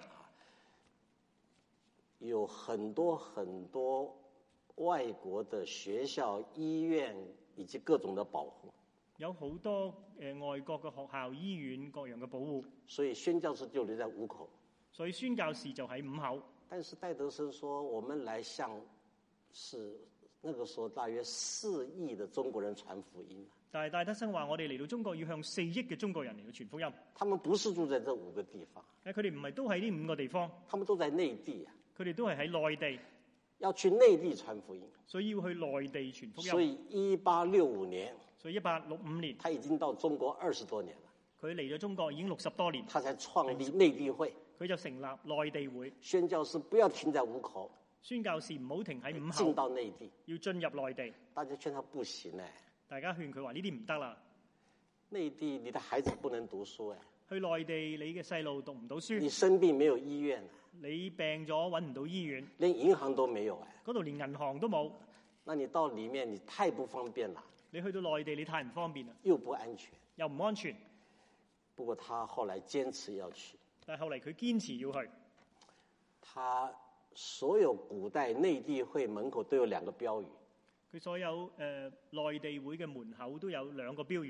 有很多很多外國的學校、醫院以及各種的保護。 有好多誒、呃、外國嘅學校、醫院各樣嘅保護， 所以宣教士就留在五口。 所以宣教士就喺五口。 但是戴德生說，我們來向是那個時候大約四億的中國人傳福音。 但係戴德生話：我哋嚟到中國要向四億嘅中國人嚟到傳福音。 他們不是住在這五個地方， 誒，佢哋唔係都喺呢五個地方， 他們都在內地啊。 佢哋都係喺內地， 要去內地傳福音， 所以要去內地傳福音。 所以一八六五年， 所以一八六五年， 他已經到中國二十多年了。 佢嚟咗中國已經六十多年， 他才創立內地會。 佢就成立內地會。 宣教士不要停在五口， 宣教士唔好停喺五口， 進到內地， 要進入內地。 大家勸他不行咧， 大家勸佢話呢啲唔得啦。 內地你的孩子不能讀書誒， 去內地你嘅細路讀唔到書， 你生病沒有醫院， 你病咗揾唔到醫院， 連銀行都沒有誒， 嗰度連銀行都冇。 那你到裡面你太不方便啦， 你去到內地你太唔方便啦， 又不安全， 又唔安全。 不過他後來堅持要去， 但係後嚟佢堅持要去。 他所有古代內地會門口都有兩個標語， 佢所有誒、呃、內地會嘅門口都有兩個標語，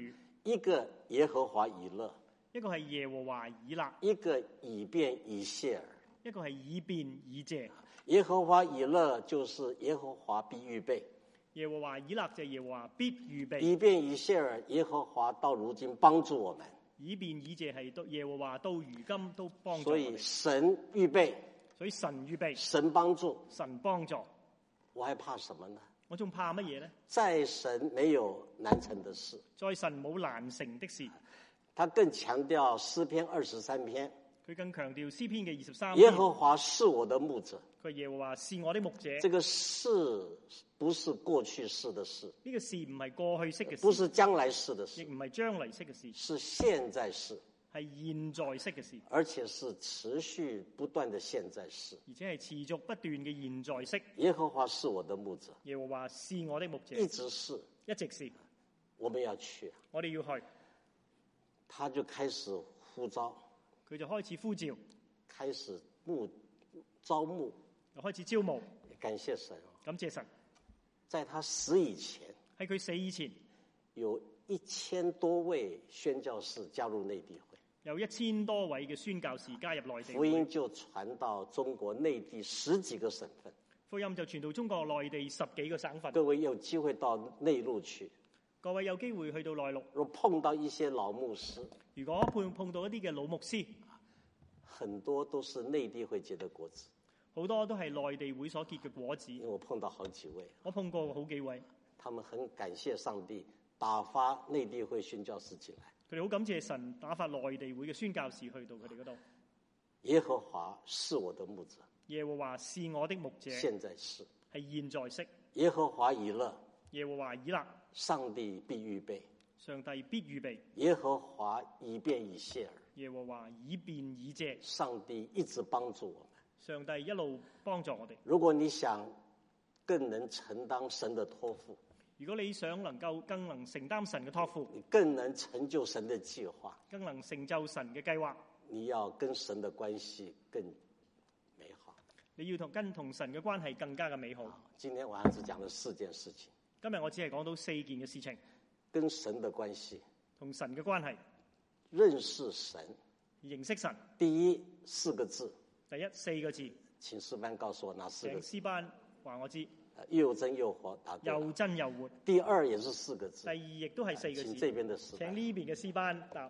一個耶和華以勒， 一個係耶和華以勒， 一個以便以謝爾。 一個係以便以謝。 耶和華以勒就是耶和華必預備， 耶和華以勒就係耶和華必預備。 以便以謝爾，耶和華到如今幫助我們。 以便以謝係到耶和華到如今都幫助我哋。 所以神預備， 所以神預備， 神幫助， 神幫助。 我還怕什麼呢？ 我仲怕乜嘢呢？ 在神沒有難成的事， 在神冇難成的事。 他更強調詩篇二十三篇， 佢更強調詩篇嘅二十三篇。 耶和華是我的牧者。 佢耶和華是我的牧者。 這個是不是過去式的事？ 呢個事唔係過去式嘅事， 不是將來式的事， 亦唔係將來式嘅事， 是現在式， 係現在式嘅事， 而且是持續不斷的現在式， 而且係持續不斷嘅現在式。 耶和華是我的牧者， 耶和華是我的牧者， 一直是， 一直是。 我們要去， 我哋要去， 他就開始呼召， 佢就開始呼召， 開始募招募， 又開始招募。 感謝神， 感謝神， 在他死以前， 喺佢死以前， 有一千多位宣教士加入內地會， 有一千多位嘅宣教士加入內地會， 福音就傳到中國內地十幾個省份， 福音就傳到中國內地十幾個省份。 各位有機會到內陸去， 各位有機會去到內陸， 若碰到一些老牧師， 如果碰碰到一啲嘅老牧師， 很多都是內地會結的果子， 好多都係內地會所結嘅果子。 因為我碰到好幾位， 我碰過好幾位， 他們很感謝上帝打發內地會宣教士進來。 佢哋好感謝神打發內地會嘅宣教士去到佢哋嗰度。 耶和華是我的牧者， 耶和華是我的牧者， 現在是， 係現在式。 耶和華以勒， 耶和華以勒， 上帝必預備， 上帝必預備。 耶和華以便以謝爾， 耶和華以便以謝， 上帝一直幫助我們。 上帝一路幫助我哋。 如果你想更能承擔神的託付， 如果你想能夠更能承擔神嘅託付， 你更能成就神的計劃， 更能成就神嘅計劃， 你要跟神的關係更美好。 你要同跟同神嘅關係更加嘅美好。 今天晚上只講了四件事情。 今日我只係講到四件嘅事情， 跟神的關係， 同神嘅關係， 認識神， 認識神。 第一四個字， 第一四個字， 請詩班告訴我哪四個請字？ 詩班話我知。 又真又活，答對了。 又真又活。 第二也是四個字。 第二亦都係四個字。 請這邊的詩班。 請呢邊嘅詩班答。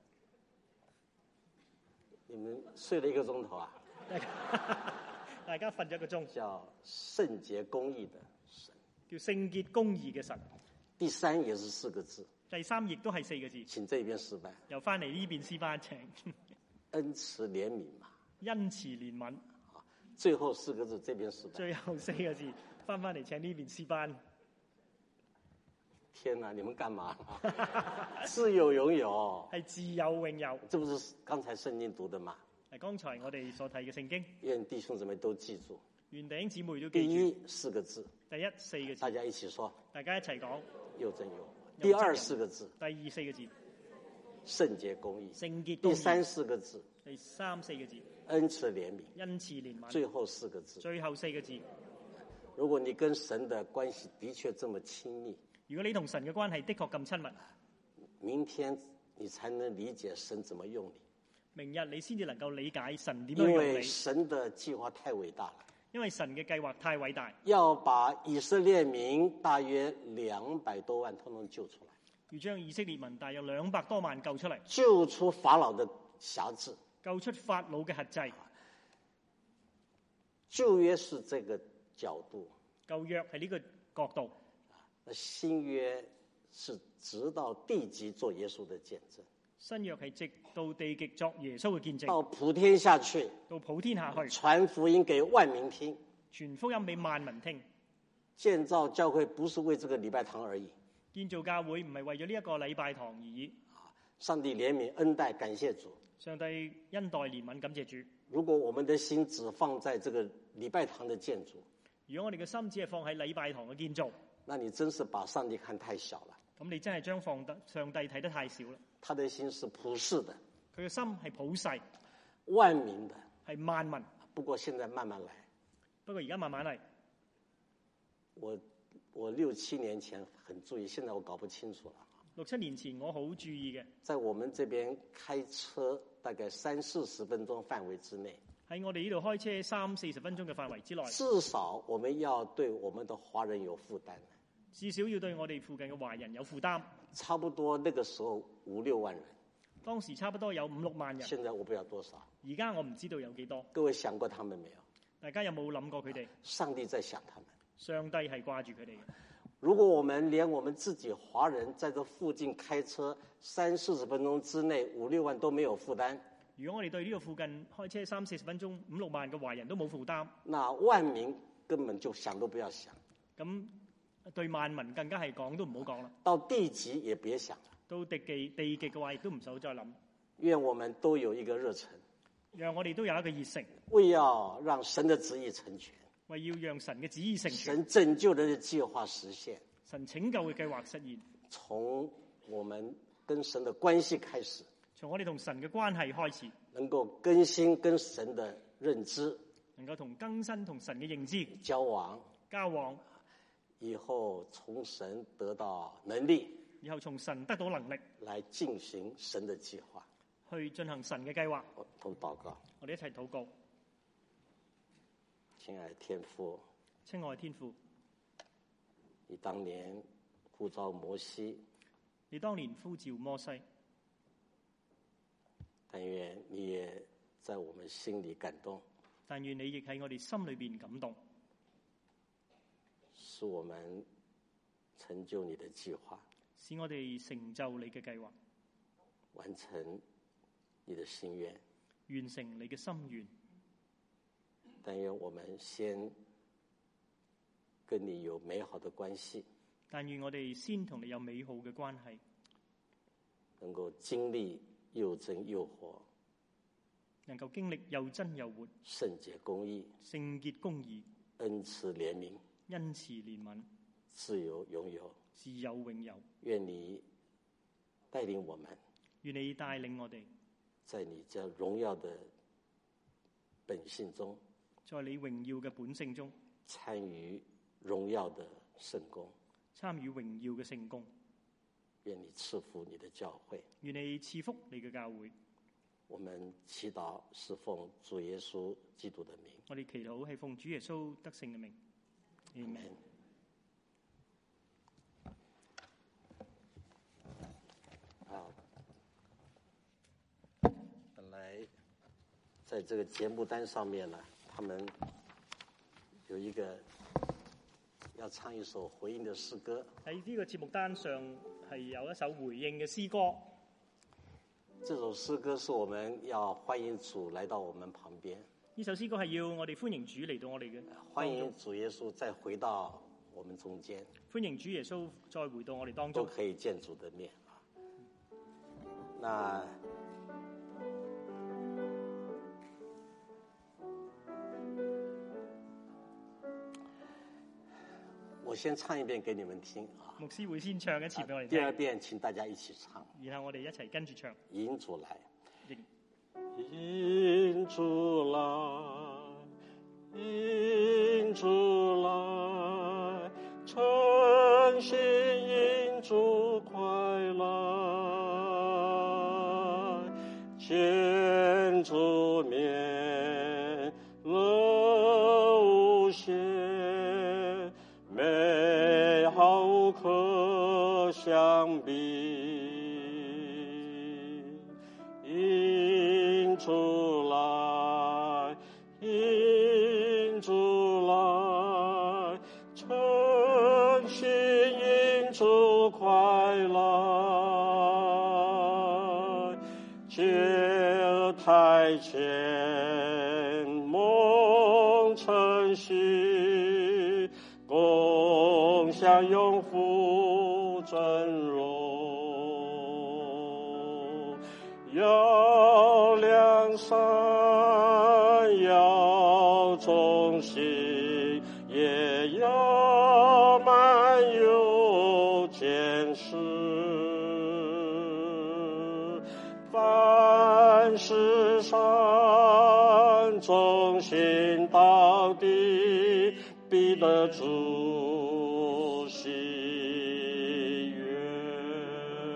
你們睡了一個鐘頭啊？ 大家瞓咗一個鐘。 叫聖潔公義的神。 叫聖潔公義嘅神。 第三也是四個字。 第三亦都係四個字。 請這邊詩班。 又翻嚟呢邊詩班請。 恩慈憐憫嘛。 恩慈憐憫。 最後四個字，這邊詩班。 最後四個字，翻翻嚟請呢邊詩班。 天啊，你們幹嘛？自有永有。 係自有永有。 這不是剛才聖經讀的嗎？ 係剛才我哋所睇嘅聖經。 願弟兄姊妹都記住。 願弟兄姊妹都記住。 第一四個字。 第一四個字。 大家一起說。 大家一齊講。 又真有活。第二四個字。 第二四個字。 聖潔公義。 聖潔公義。 第三四個字。 第三四個字。 恩慈憐憫。 恩慈憐憫。 最後四個字。 最後四個字。 如果你跟神的關係的確這麼親密， 如果你同神嘅關係的確咁親密， 明天你才能理解神怎麼用你。 明日你先至能夠理解神點樣用你。 因為神的計劃太偉大了。 因為神嘅計劃太偉大。 要把以色列民大約兩百多萬通通救出來。 要將以色列民大約兩百多萬救出嚟。 救出法老的轄制。 救出法老嘅轄制。 舊約是這個角度。 舊約係呢個角度。 新約是直到地極做耶穌的見證。 新約係直到地極作耶穌嘅見證。 到普天下去。 到普天下去。 傳福音給萬民聽。 傳福音俾萬民聽。 建造教會不是為這個禮拜堂而已。 建造教會唔係為咗呢一個禮拜堂而已。 上帝憐憫恩待，感謝主。 上帝恩待憐憫，感謝主。 如果我們的心只放在這個禮拜堂的建築， 如果我哋嘅心只係放喺禮拜堂嘅建造， 那你真是把上帝看太小了。 咁你真係將放得上帝睇得太少啦。 他的心是普世的， 佢嘅心係普世、 萬民的， 係萬民。 不過現在慢慢來。 不過而家慢慢嚟。 我我六七年前很注意，現在我搞不清楚了。 六七年前我好注意嘅， 在我們這邊開車大概三四十分鐘範圍之內， 喺我哋呢度開車三四十分鐘嘅範圍之內， 至少我們要對我們的華人有負擔。 至少要對我哋附近嘅華人有負擔。 差不多那個時候五六萬人， 當時差不多有五六萬人。 現在我不知道多少。 而家我唔知道有幾多。 各位想過他們沒有？ 大家有冇諗過佢哋？ 上帝在想他們。 上帝係掛住佢哋嘅。 如果我們連我們自己華人在這附近開車三四十分鐘之內五六萬都沒有負擔， 如果我哋對呢個附近開車三四十分鐘五六萬嘅華人都冇負擔， 那萬民根本就想都不要想。 咁對萬民更加係講都唔好講啦。 到地極也別想了。 到地極地極嘅話，亦都唔使再諗。 願我們都有一個熱忱， 讓我哋都有一個熱誠， 為要讓神的旨意成全， 為要讓神嘅旨意成全， 神拯救的計劃實現， 神拯救嘅計劃實現。 從我們跟神的關係開始， 從我哋同神嘅關係開始， 能夠更新跟神的認知， 能夠同更新同神嘅認知交往交往， 以後從神得到能力， 以後從神得到能力來進行神的計劃， 去進行神嘅計劃。 我同禱告， 我哋一齊禱告。 親愛的天父， 親愛天父， 你當年呼召摩西， 你當年呼召摩西， 但願你也在我們心裏感動， 但願你亦喺我哋心裏邊感動， 使我們成就你的計劃， 使我哋成就你嘅計劃， 完成你的心願， 完成你嘅心願。 但願我們先跟你有美好的關係， 但願我哋先同你有美好嘅關係， 能夠經歷又真又活， 能夠經歷又真又活， 聖潔公義， 聖潔公義， 恩慈憐憫， 恩慈憐憫， 自由擁有， 自有永有。 願你帶領我們， 願你帶領我哋， 在你這榮耀的本性中， 在你榮耀嘅本性中參與榮耀的聖工， 參與榮耀嘅聖工。 願你賜福你的教會， 願你賜福你嘅教會。 我們祈禱是奉主耶穌基督的名。 我哋祈禱係奉主耶穌得勝嘅名。阿門。 好，本來在這個節目單上面呢，他們有一個要唱一首回應的詩歌。 喺呢個節目單上係有一首回應嘅詩歌。 這首詩歌是我們要歡迎主來到我們旁邊。 呢首詩歌係要我哋歡迎主嚟到我哋嘅。 歡迎主耶穌再回到我們中間。 歡迎主耶穌再回到我哋當中。 都可以見主的面啊。那我先唱一遍給你們聽啊。 牧師會先唱一次俾我哋聽。 第二遍請大家一起唱。 然後我哋一齊跟住唱。 引主來。 引引主來，引主來，誠心引主快來，見主面樂無限，美好無可相比。引主來，引主來，誠心引主快來，接台前夢成虛，共享永福真榮，要良善，要忠心，也要滿有見識，凡事上忠心到底，必得主喜悅。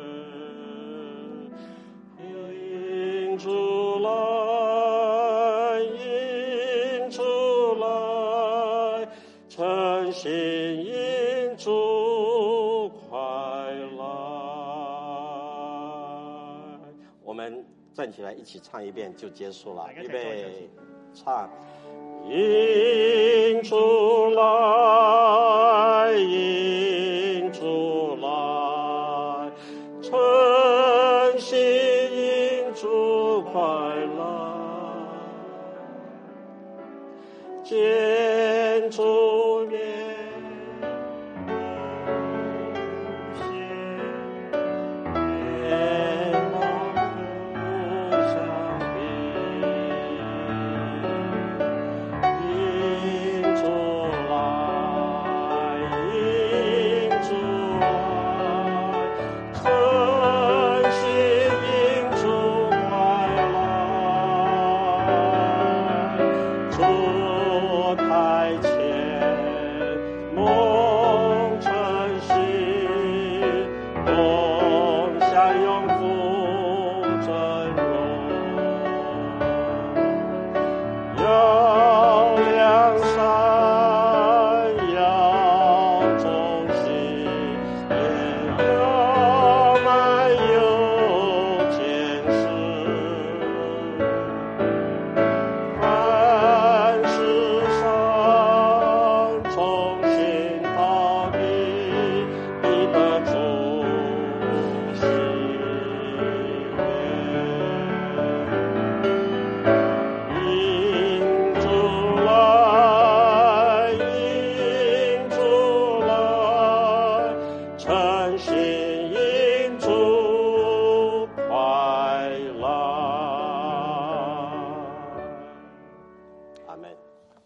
们站起来一起唱一遍就结束了。预大家一齊再备，唱。引出来，引出来，晨曦引出快来，见